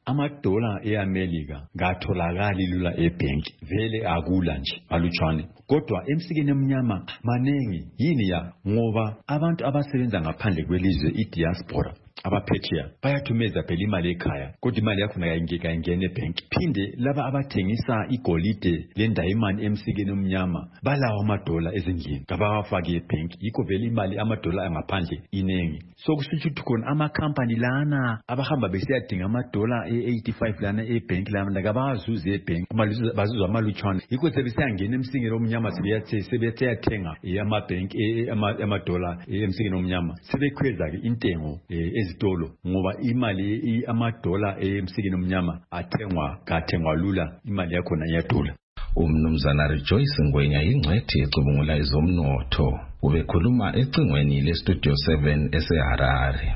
amadola eAmelika ngatholakali lula ebhenki vele akula nje alutshwane kodwa emsikeni emnyama manengi yini ya ngoba abantu abasebenza ngaphandle kwelizwe idiaspora abaphetsheya bayathumeza phela imali ekhaya kodwa imali yakhona yayingeka ingene ebhenki phinde laba abathengisa igolide lendayimani emsikeni omnyama balawo amadola ezindlini ngabawafaki ebhenki yikho vele imali amadola angaphandle inengi so kusitsho ukuthi khona amakhampani lana abahamba besiyadinga amadola e-eighty-five lana ebhenki lana kabazuze ebhenki bazuzwa amalutshwana yikho sebesiyangena emsikeni omnyama sebeyathe sebeyathenga amabhenki amadola emsikeni omnyama sebekhweza ke intengo ezitolo ngoba imali amadola emsikeni omnyama athengwa kathengwa lula imali yakhona iyadula. Umnumzana Rejoice Ngwenya ingcwethi ecubungula izomnotho ubekhuluma ecingweni le Studio seven eseHarare.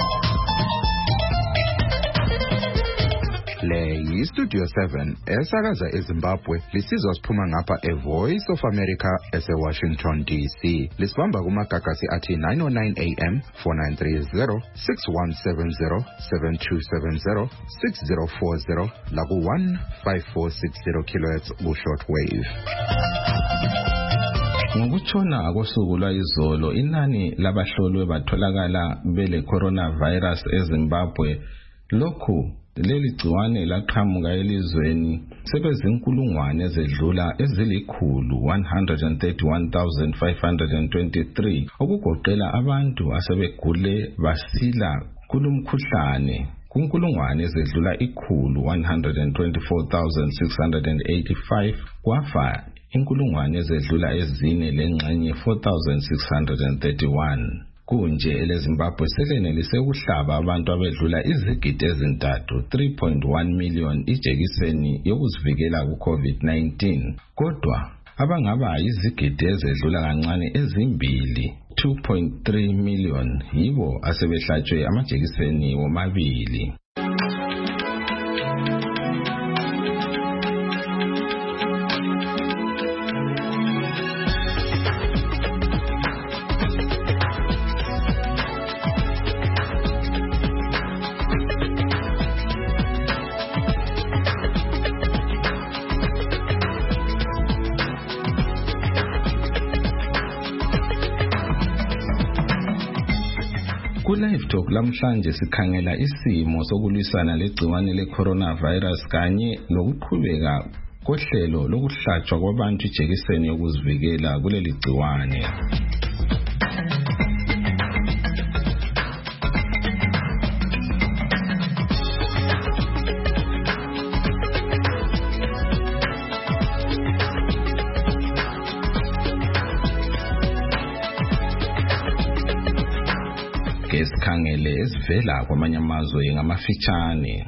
Le yi Studio seven esakaza eZimbabwe lisizwa siphuma ngapha eVoice of America eseWashington D C. Lisibamba kumagagasi athi nine oh nine A M, four nine three zero, six one seven zero, seven two seven zero, six zero four zero laku one five four six zero kilohertz ku shortwave. Ngokutshona kosuku lwayizolo inani labahlolwe batholakala bele coronavirus eZimbabwe lokhu leli gciwane laqhamuka elizweni sebezinkulungwane ezedlula ezilikhulu one hundred thirty-one thousand five hundred twenty-three okugoqela abantu asebegule basila kulumkhuhlane kunkulungwane ezedlula ikhulu one hundred twenty-four thousand six hundred eighty-five kwafa inkulungwane ezedlula ezine lengxenye four thousand six hundred thirty-one. Kunje eleZimbabwe selenelise ukuhlaba abantu abedlula izigidi ezintathu three point one million ijekiseni yokuzivikela ku-COVID nineteen kodwa abangaba izigidi ezedlula kancane ezimbili two point three million yibo asebehlatshwe amajekiseni womabili. Live Talk lamhlanje sikhangela isimo sokulwisana legciwane le-coronavirus kanye nokuqhubeka kohlelo lokuhlatshwa kwabantu ijekiseni yokuzivikela kuleli gciwane. Esikhangele esivela kwamanye amazwe ngamafitshane.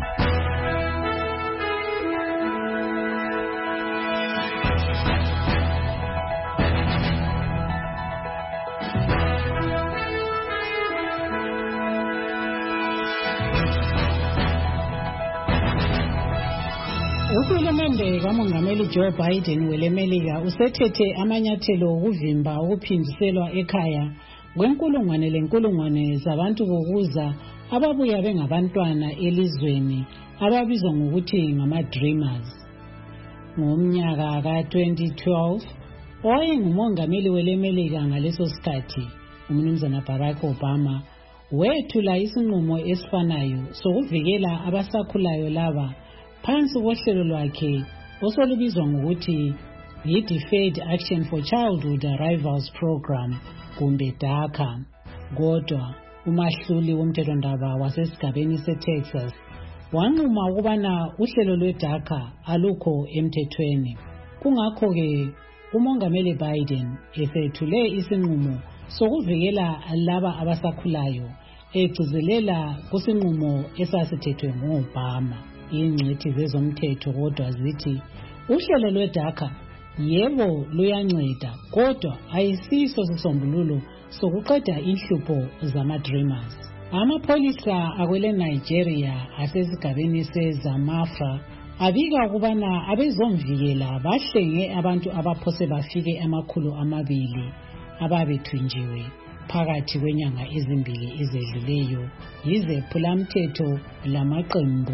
Uhulumende kamongameli Joe Biden welemelika usethethe amanyathelo okuvimba ukuphindiselwa ekhaya kwenkulungwane lenkulungwane zabantu bokuza ababuya bengabantwana elizweni ababizwa ngokuthi ngama-dreamers. Ngomnyaka ka twenty twelve, owayengumongameli welemelika ngaleso sikhathi, umnumzana Barack Obama, wethula isinqumo esifanayo sokuvikela abasakhulayo laba phansi kohlelo lwakhe osolubizwa ngokuthi yi-Deferred Action for Childhood Arrivals Program kumbe DACA. Kodwa umahluli womthethondaba wasesigabeni seTexas wanquma ukubana uhlelo lwe-DACA alukho emthethweni. Kungakho-ke umongameli Biden esethule isinqumo sokuvikela laba abasakhulayo egcizelela kusinqumo esasithethwe ngo-Obama. Ingcwethi zezomthetho kodwa zithi uhlelo lwe-DACA yebo luyanceda kodwa ayisiso sisombululo sokuqeda inhlupho zama-dreamers. Amapholisa akwele Nigeria asesigabeni seZamafra abika ukubana abezomvikela bahlenge abantu abaphose bafike amakhulu amabili ababethunjiwe phakathi kwenyanga ezimbili ezedluleyo yizephulamthetho lamaqembu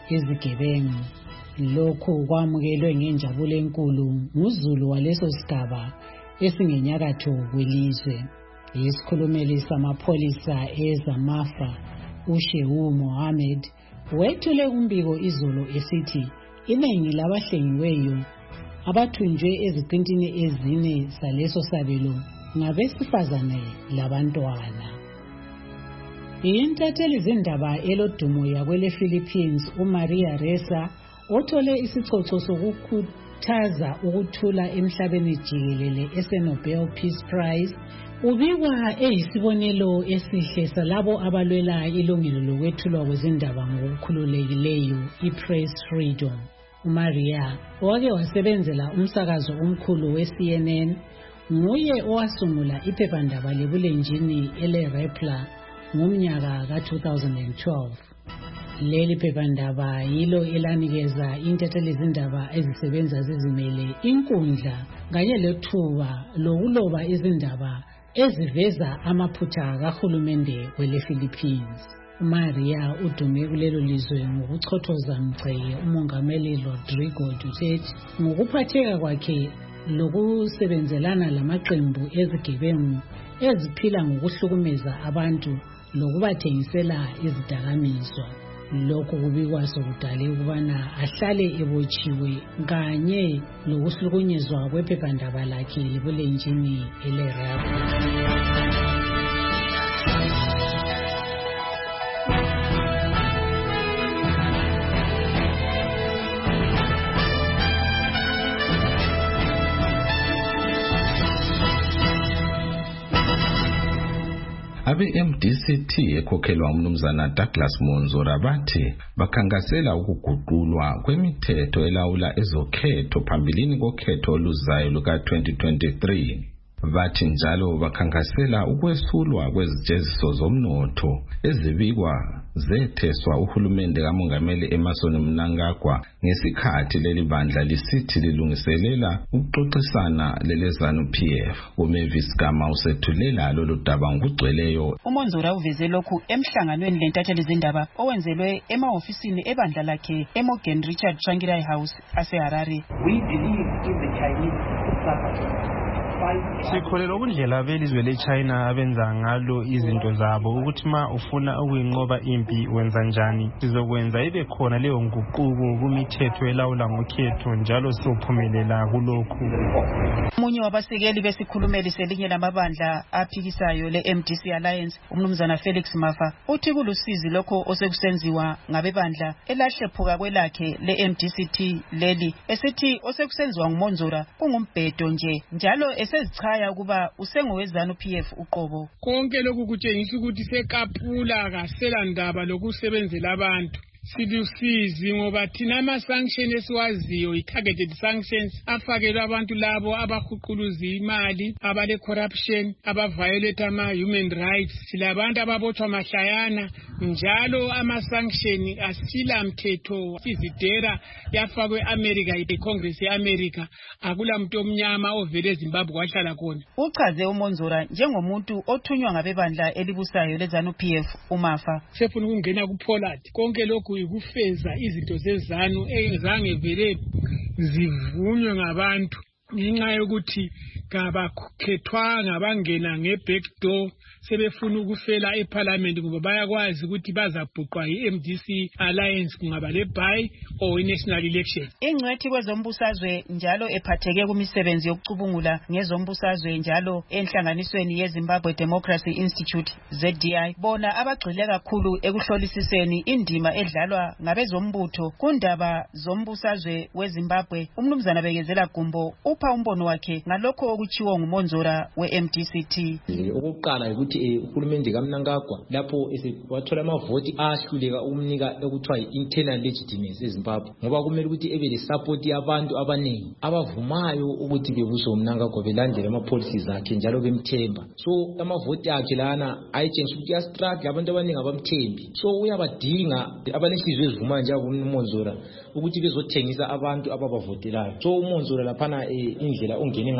izigebengu. Lokhu kwamukelwe ngenjabulo enkulu nguzulu waleso sigaba esingenyakatho kwelizwe. Isikhulumeli samapholisa eZamafa uShehu Mohammed wethule umbiko izolo esithi iningi labahlengiweyo abathunjwe eziqintini ezine zaleso sabelo ngabesifazane labantwana. Intatheli zindaba elodumo yakwele Philippines uMaria Ressa othole isicoco sokukhuthaza ukuthula emhlabeni jikelele eseNobel Peace Prize ubikwa eyisibonelo esihle salabo abalwela ilungelo lokwethulwa kwezindaba ngokukhululekileyo i-press freedom. uMaria owake wasebenzela umsakazo omkhulu we-C N N nguye owasungula iphephandaba lebulenjini ele-Rappler ngomnyaka ka two thousand twelve. Leli phephandaba yilo elanikeza intatheli zindaba ezisebenza zizimele inkundla kanye lethuba lokuloba izindaba eziveza amaphutha kahulumende wele Philippines. Maria udume kulelo lizwe ngokuchothoza mgceke umongameli Rodrigo Duterte ngokuphatheka kwakhe lokusebenzelana lamaqembu ezigebengu eziphila ngokuhlukumeza abantu lokubathengisela izidakamizwa. Lokhu kubikwa sokudale ukubana ahlale ebotshiwe kanye lokuhlukunyezwa kwephephandaba lakhe lebulenjini ele-Rappler. Abe-M D C T ekhokhelwa umnumzana Douglas Monzora bathi bakhangasela ukuguqulwa kwemithetho elawula ezokhetho phambilini kokhetho oluzayo luka twenty twenty-three. Bathi njalo bakhangasela ukwesulwa kwezijeziso zomnotho ezibikwa zetheswa uhulumende kamongameli Emmerson Mnangagwa ngesikhathi leli bandla lisithi lilungiselela ukuxoxisana lelezanu P F. uMavis Gama usethulela lolu daba ngokugcweleyo. uMonzora uveze lokhu emhlanganweni lentatheli zindaba owenzelwe emahofisini ebandla lakhe eMorgan Richard Tsvangirai House aseHarare. We believe in the Chinese subject. Sikholelwa ukundlela belizwe leChina abenza ngalo izinto zabo ukuthi ma ufuna ukuyinqoba impi wenza njani. Sizokwenza ibe khona leyo nguquko kumithetho elawula ngokhetho njalo sophumelela kulokhu. Umunye wabasekeli besikhulumeli selinye lamabandla aphikisayo le-M D C Alliance umnumzana Felix Mafa uthi kulusizi lokho osekusenziwa ngabebandla elahlephuka kwelakhe le-M D C T leli esithi osekusenziwa nguMonzora kungumbhedo nje njalo sezichaya ukuba usengowezanu P F uqobo. Konke lokhu kutshengisa ukuthi sekapula kasela ndaba lokusebenzela abantu. Silusizi ngoba thina ama-sanction esiwaziyo i-targeted sanctions afakelwa abantu labo abahuquluza imali abale-corruption aba-violate ama-human rights. Silabantu ababotshwa mahlayana njalo ama-sanction asila mthetho. Izidera yafakwe America i-Congress ye-America akula muntu omnyama ovele eZimbabwe wahlala khona. Uchaze uMonzora njengomuntu othunywa ngabebandla elibusayo lezanu P F uMafa. Sefuna ukungena kuPollard konke lokhu ukufeza izinto zezanu ezange vele zivunywe ngabantu ngenxa yokuthi kabakhethwanga bangena ngeback door sebefuna ukufela eParliament ngoba bayakwazi ukuthi bazabhuqwa i-M D C Alliance kungaba le-by or i-national election. Ingcwethi kwezombusazwe njalo ephatheke kumisebenzi yokucubungula ngezombusazwe njalo enhlanganisweni yeZimbabwe Democracy Institute Z D I bona abagxile kakhulu ekuhlolisiseni indima edlalwa ngabezombutho kundaba zombusazwe weZimbabwe. Umnumzana Bekezela Gumbo upha umbono wakhe ngalokho okuchiwo nguMonzora we-M D C T. Ukuqala ukuthi uhulumende kaMnangagwa lapho wathola amavoti ahluleka ukumnika ekuthiwa i-internal legitimacy eZimbabwe ngoba kumele ukuthi ebe le-support yabantu abaningi abavumayo ukuthi bebuse uMnangagwa belandele ama-policies akhe njalo bemthemba. So amavoti akhe lana ayitshengisa ukuthi uyastruggle abantu abaningi abamthembi. So uyabadinga abanenhliziyo ezivumayo njengoMonzora ukuthi bezothengisa abantu ababavotelayo. So uMonzora laphana indlela ongene ngayo uzo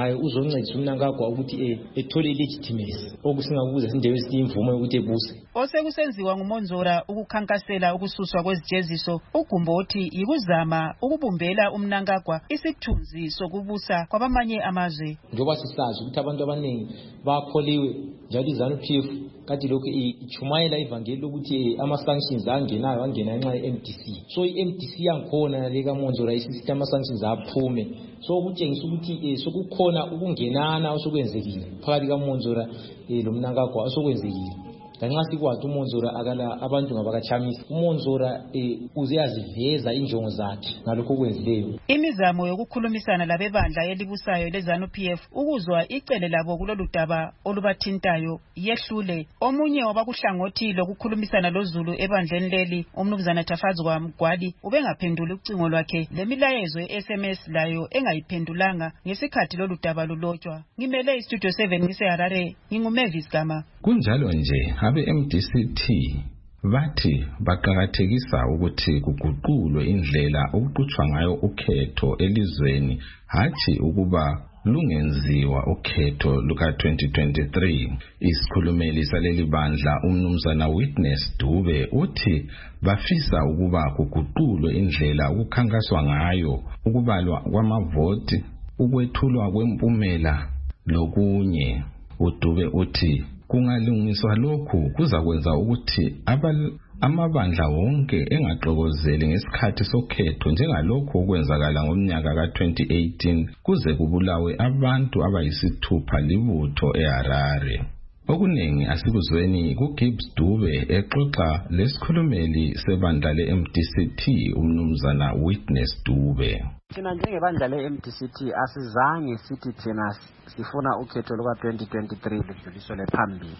uzoncedisa uMnangagwa ukuthi ethole legitimacy okusingakuza sindewe simvumo yokuthi ebuse. Osekusenziwa nguMonzora ukukhankasela ukususwa kwezijeziso uGumbothi yikuzama ukubumbela uMnangagwa isithunzi sokubusa kwabamanye amazwe. Njoba sisazi ukuthi abantu abaningi bakholiwe njalo iZANU-P F kade lokho ichumayela ivangeli lokuthi ama sanctions angenayo angena nxa ye-M D C. So i-M D C yangikhona leka Monzora isithi ama sanctions aphume. So ukutshengisa ukuthi sokukhona ukungenana osokwenzekile phakathi kaMonzora lo Mnangagwa osokwenzekile. Kanxa sikwathi uMonzora akala abantu ngabakachamisa uMonzora uze yaziveza injongo zakhe ngalokho kwenzileyo. Imizamo yokukhulumisana labebandla elibusayo leZANU-P F ukuzwa icele labo kulolu daba olubathintayo yehlule. Omunye wabakuhlangothi lokukhulumisana loZulu ebandleni leli uMnumzana Tafazwa Mgwadi ubengaphenduli ucingo lwakhe lemilayezo ye-S M S layo engayiphendulanga ngesikhathi lolu daba lulotshwa. Ngimele iStudio seven ngiseHarare nginguMavis Gama. Kunjalo nje abe-M D C T bathi baqakathekisa ukuthi kuguqulwe indlela okuqhutshwa ngayo ukhetho elizweni hathi ukuba lungenziwa ukhetho luka twenty twenty-three. Isikhulumeli saleli bandla uMnumzana Witness Dube uthi bafisa ukuba kuguqulwe indlela okukhankaswa ngayo ukubalwa kwamavoti, ukwethulwa kwempumela lokunye. uDube uthi kungalungiswa lokhu kuza kwenza ukuthi amabandla wonke engaxokozeli ngesikhathi sokhetho njengalokho okwenzakala ngomnyaka ka twenty eighteen kuze kubulawe abantu abayisithupha libutho eHarare. Okuningi asikuzweni kuGibbs Dube exoxa lesikhulumeli sebandla le-M D C T uMnumzana Witness Dube. Thina njengebandla le-M D C T asizange sithi thina sifuna ukhetho luka twenty twenty-three ludluliselwe phambili.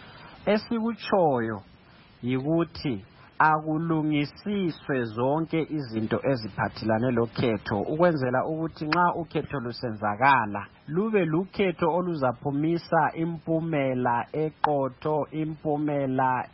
Esikutshoyo yikuthi akulungisiswe zonke izinto eziphathelane lokhetho ukwenzela ukuthi nxa ukhetho lusenzakala lube lukhetho oluzaphumisa impumela eqotho, impumela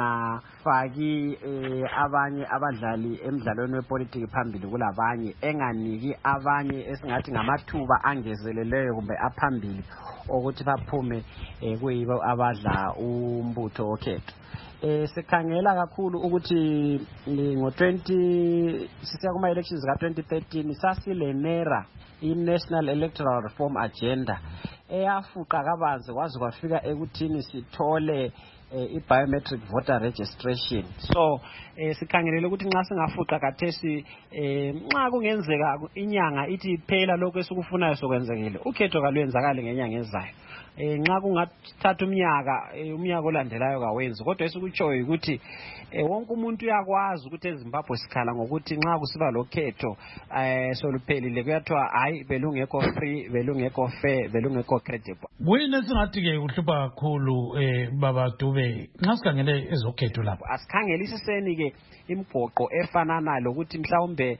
engafaki eh, abanye abadlali emidlalweni wepolitiki phambili kulabanye, enganiki abanye esingathi ngamathuba angezeleleyo kumbe aphambili ukuthi baphume eh, kuyibo abadla umbutho wokhetho. Eh sikhangela kakhulu ukuthi ngo twenty sisiya kuma elections ka twenty thirteen sasile NERA, i-National Electoral Reform Agenda, eyafuqa kabanzi kwaze kwafika ekuthini sithole eh, i-biometric voter registration. So eh, sikhangelele ukuthi nxa singafuqa kathesi eh, nxa kungenzeka inyanga ithi phela lokho esikufunayo sokwenzekile ukhetho kalwenzakali ngenyanga ezayo. Eh nxa kungathatha umnyaka umnyaka olandelayo kawenzi, kodwa esikutshoyo ukuthi wonke umuntu uyakwazi ukuthi eZimbabwe sikhala ngokuthi nxa kusiba lokhetho eh soluphelile kuyathiwa hayi belungekho free, belungekho fair, belungekho credible. Kuyini singathi ke uhlupha kakhulu eh baba Dube nxa sikhangele ezokhetho lapho? Asikhangela isiseni ke imgoqo efanana lokuthi mhlawumbe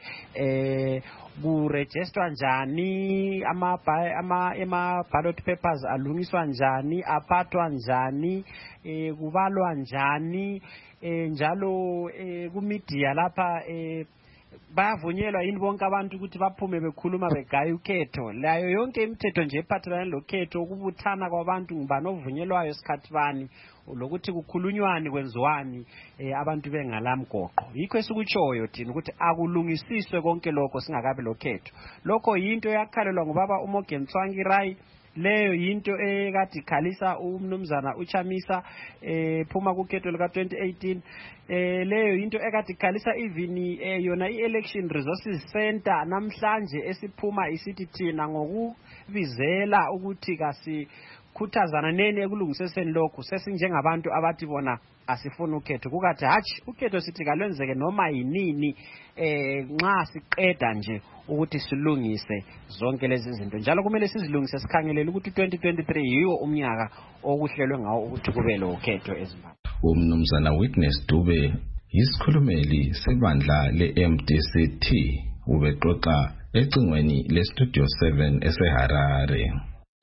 eh kuregistrwa njani ama ama ema ballot papers alungiswa njani, aphathwa njani, eh kubalwa njani, eh njalo eh ku media lapha eh bavunyelwa yini bonke abantu ukuthi baphume bekhuluma begaya ukhetho. Layo yonke imithetho nje ephathelane lokhetho, ukubuthana kwabantu ngubani ovunyelwayo esikhathi bani, lokuthi kukhulunywani kwenziwani eh abantu bengalamgoqo. Yikho esikutshoyo thina ukuthi akulungisiswe konke lokho singakabi lokhetho. Lokho yinto yakhalelwa ngubaba uMorgan Tsvangirai, leyo yinto ekade ikhalisa uMnumzana uChamisa eh phuma kukhetho lika twenty eighteen. Eh leyo into ekade ikhalisa even eh yona i-Election Resources Center namhlanje esiphuma isithi thina ngokubizela ukuthi kasi khuthazana nene ekulungiseseni lokho sesinjengabantu abathi bona asifuna ukhetho. Kukathi hatshi ukhetho sithi kalwenzeke noma yinini eh nxa siqeda nje ukuthi silungise zonke lezi zinto. Njalo kumele sizilungise sikhangelele ukuthi twenty twenty-three yiwo umnyaka okuhlelwe ngawo ukuthi kube lo ukhetho eZimbabwe. uMnumzana Witness Dube yisikhulumeli sebandla le-M D C T ubexoxa ecingweni le-Studio seven eseHarare.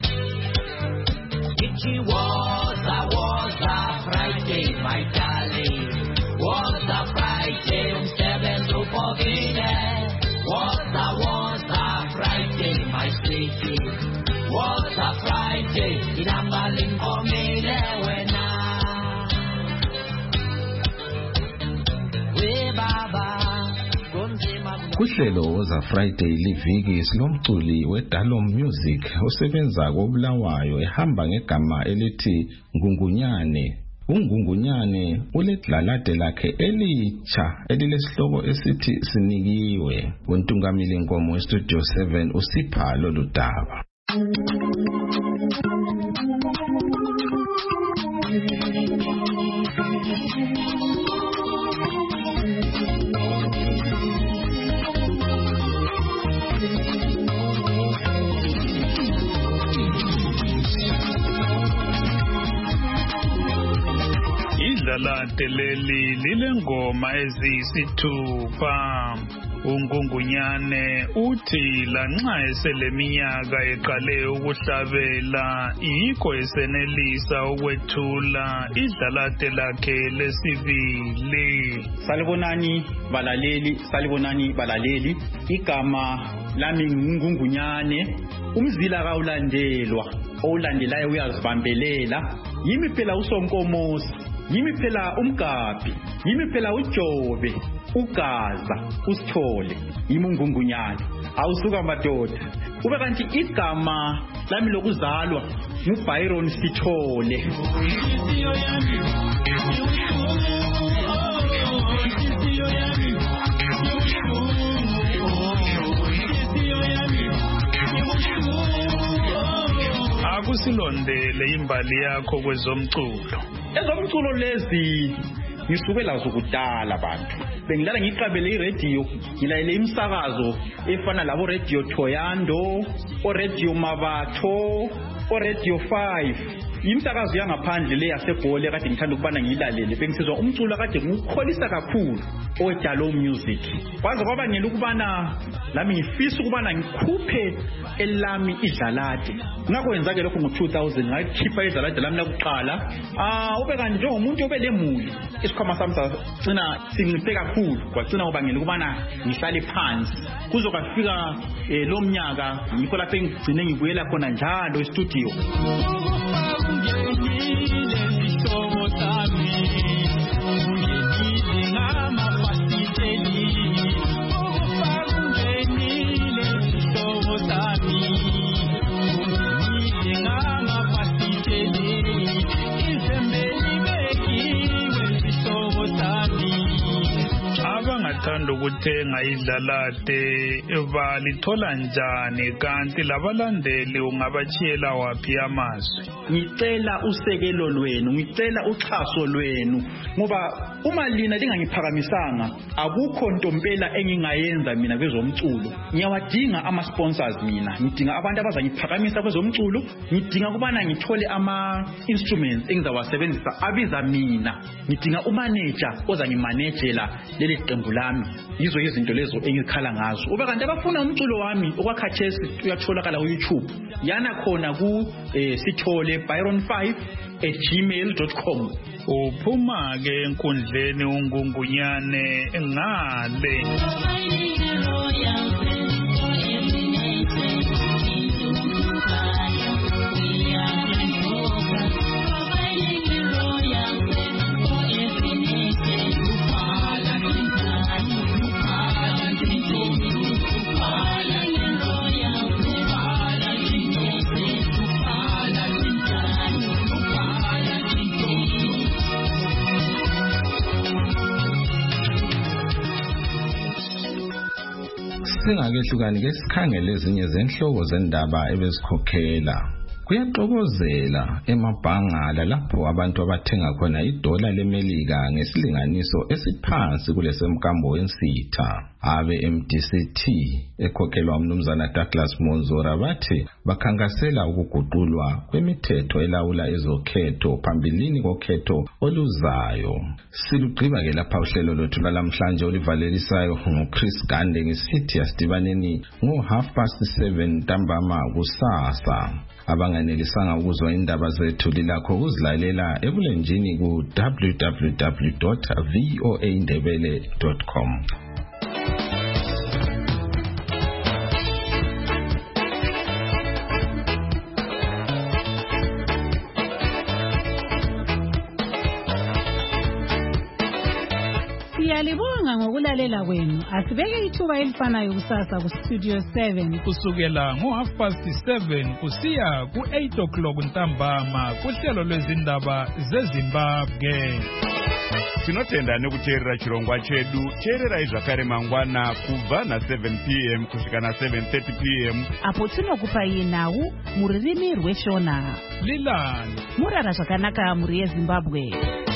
It was a was a Friday, my darling. Was a Friday, um seven to fourteen. Was a was a Friday, my sweetie. Was a Kuhlelo Woza Friday liviki silomculi weDalom Music osebenza koBulawayo ehamba ngegama elithi Ngungunyane. uNgungunyane uledlalade lakhe elitsha elilesihloko esithi Sinikiwe. Untungamili Nkomo weStudio seven usipha lolu daba. Idlalade leli lilengoma eziyisithupha. uNgungunyane uthi lanxa eseleminyaka eqale ukuhlabela yikho esenelisa ukwethula idlalade lakhe lesibili. Salibonani balaleli, salibonani balaleli. Igama lami uNgungunyane. Umzila kawulandelwa, owulandelayo uyazibambelela. Yimi phela uSonkomoza, yimi phela uMgabhi, yimi phela uJobe, uGaza, uSithole, yimi uNgungunyane. Awusuka madoda. Kube kanti igama lami lokuzalwa nguByron Sithole. Akusilondele imbali yakho kwezomculo. Ezomculo lezi ngisuke lazo kudala abantu. Bengilala ngiqabele iradio, ngilayele imsakazo efana labo Radio Thoyando, o Radio Mabatho, o Radio five. Imsakazo yangaphandle le yaseGoli kade ngithanda ukubana ngiyilalele. Bengisizwa umculo kade ngukholisa kakhulu oDalom Music. Kwaze kwabangela ukubana lami ngifisa ukubana ngikhuphe elami idlalade. Ngakwenza ke lokho ngo-two thousand ngakhipha idlalade lami lokuqala. Ah ube kanti njengomuntu obelemuli, isikhwama sami sagcina sinciphe kakhulu. Kwagcina kubangela ukubana ngihlale phansi. Kuzokafika lo mnyaka yikho lapho engigcine ngibuyela khona njalo e-studio. Abangathanda ukuthenga idlalade balithola njani kanti labalandeli ungabachiyela waphi amazwi? Ngicela usekelo lwenu, ngicela uxhaso lwenu ngoba uma lina lingangiphakamisanga akukho ntompela engingayenza mina kwezomculo. Ngiyawadinga ama sponsors mina, ngidinga abantu abazangiphakamisa kwezomculo, ngidinga kubana ngithole ama instruments engizawasebenzisa abiza mina, ngidinga umanager ozangimanagela leli qembu lami. Yizo izinto lezo engikhala ngazo. Ube kanti abafuna umculo wami okwakhathesi uyatholakala ku YouTube. Yana khona ku Sithole Byron five at gmail dot com. Uphuma ke enkundleni uNgungunyane ngale. Singakehlukani ke sikhangele ezinye zenhloko zendaba ebezikhokhela. Kuyaxokozela emabhangala lapho abantu abathenga khona idola leMelika ngesilinganiso esiphansi kulesemkambo wensitha. Abe M D C T ekhokhelwa umnumzana Douglas Monzora bathi bakhankasela ukuguqulwa kwemithetho elawula ezokhetho phambilini kokhetho oluzayo. Silugqiba ke lapha uhlelo lwethu lamhlanje olivalelisayo nguChris Gande ngisithi asidibaneni ngo half past seven ntambama kusasa. Abanganelisanga ukuzwa indaba zethu lilakho ukuzilalela ebulenjini ku w w w dot voa ndebele dot com. Siyalibonga ngokulalela kwenu. Asibeke ithuba elifanayo kusasa ku Studio seven. Kusukela ngo half past seven kusiya ku eight o'clock ntambama kuhlelo lwezindaba zeZimbabwe. Tinotenda nekuteerera chirongwa chedu. Teererai zvakare mangwana kubva na seven p m kusvika na seven thirty p m apo tinokupai nhau muririmi rweshona. Lilani murara zvakanaka muri yeZimbabwe.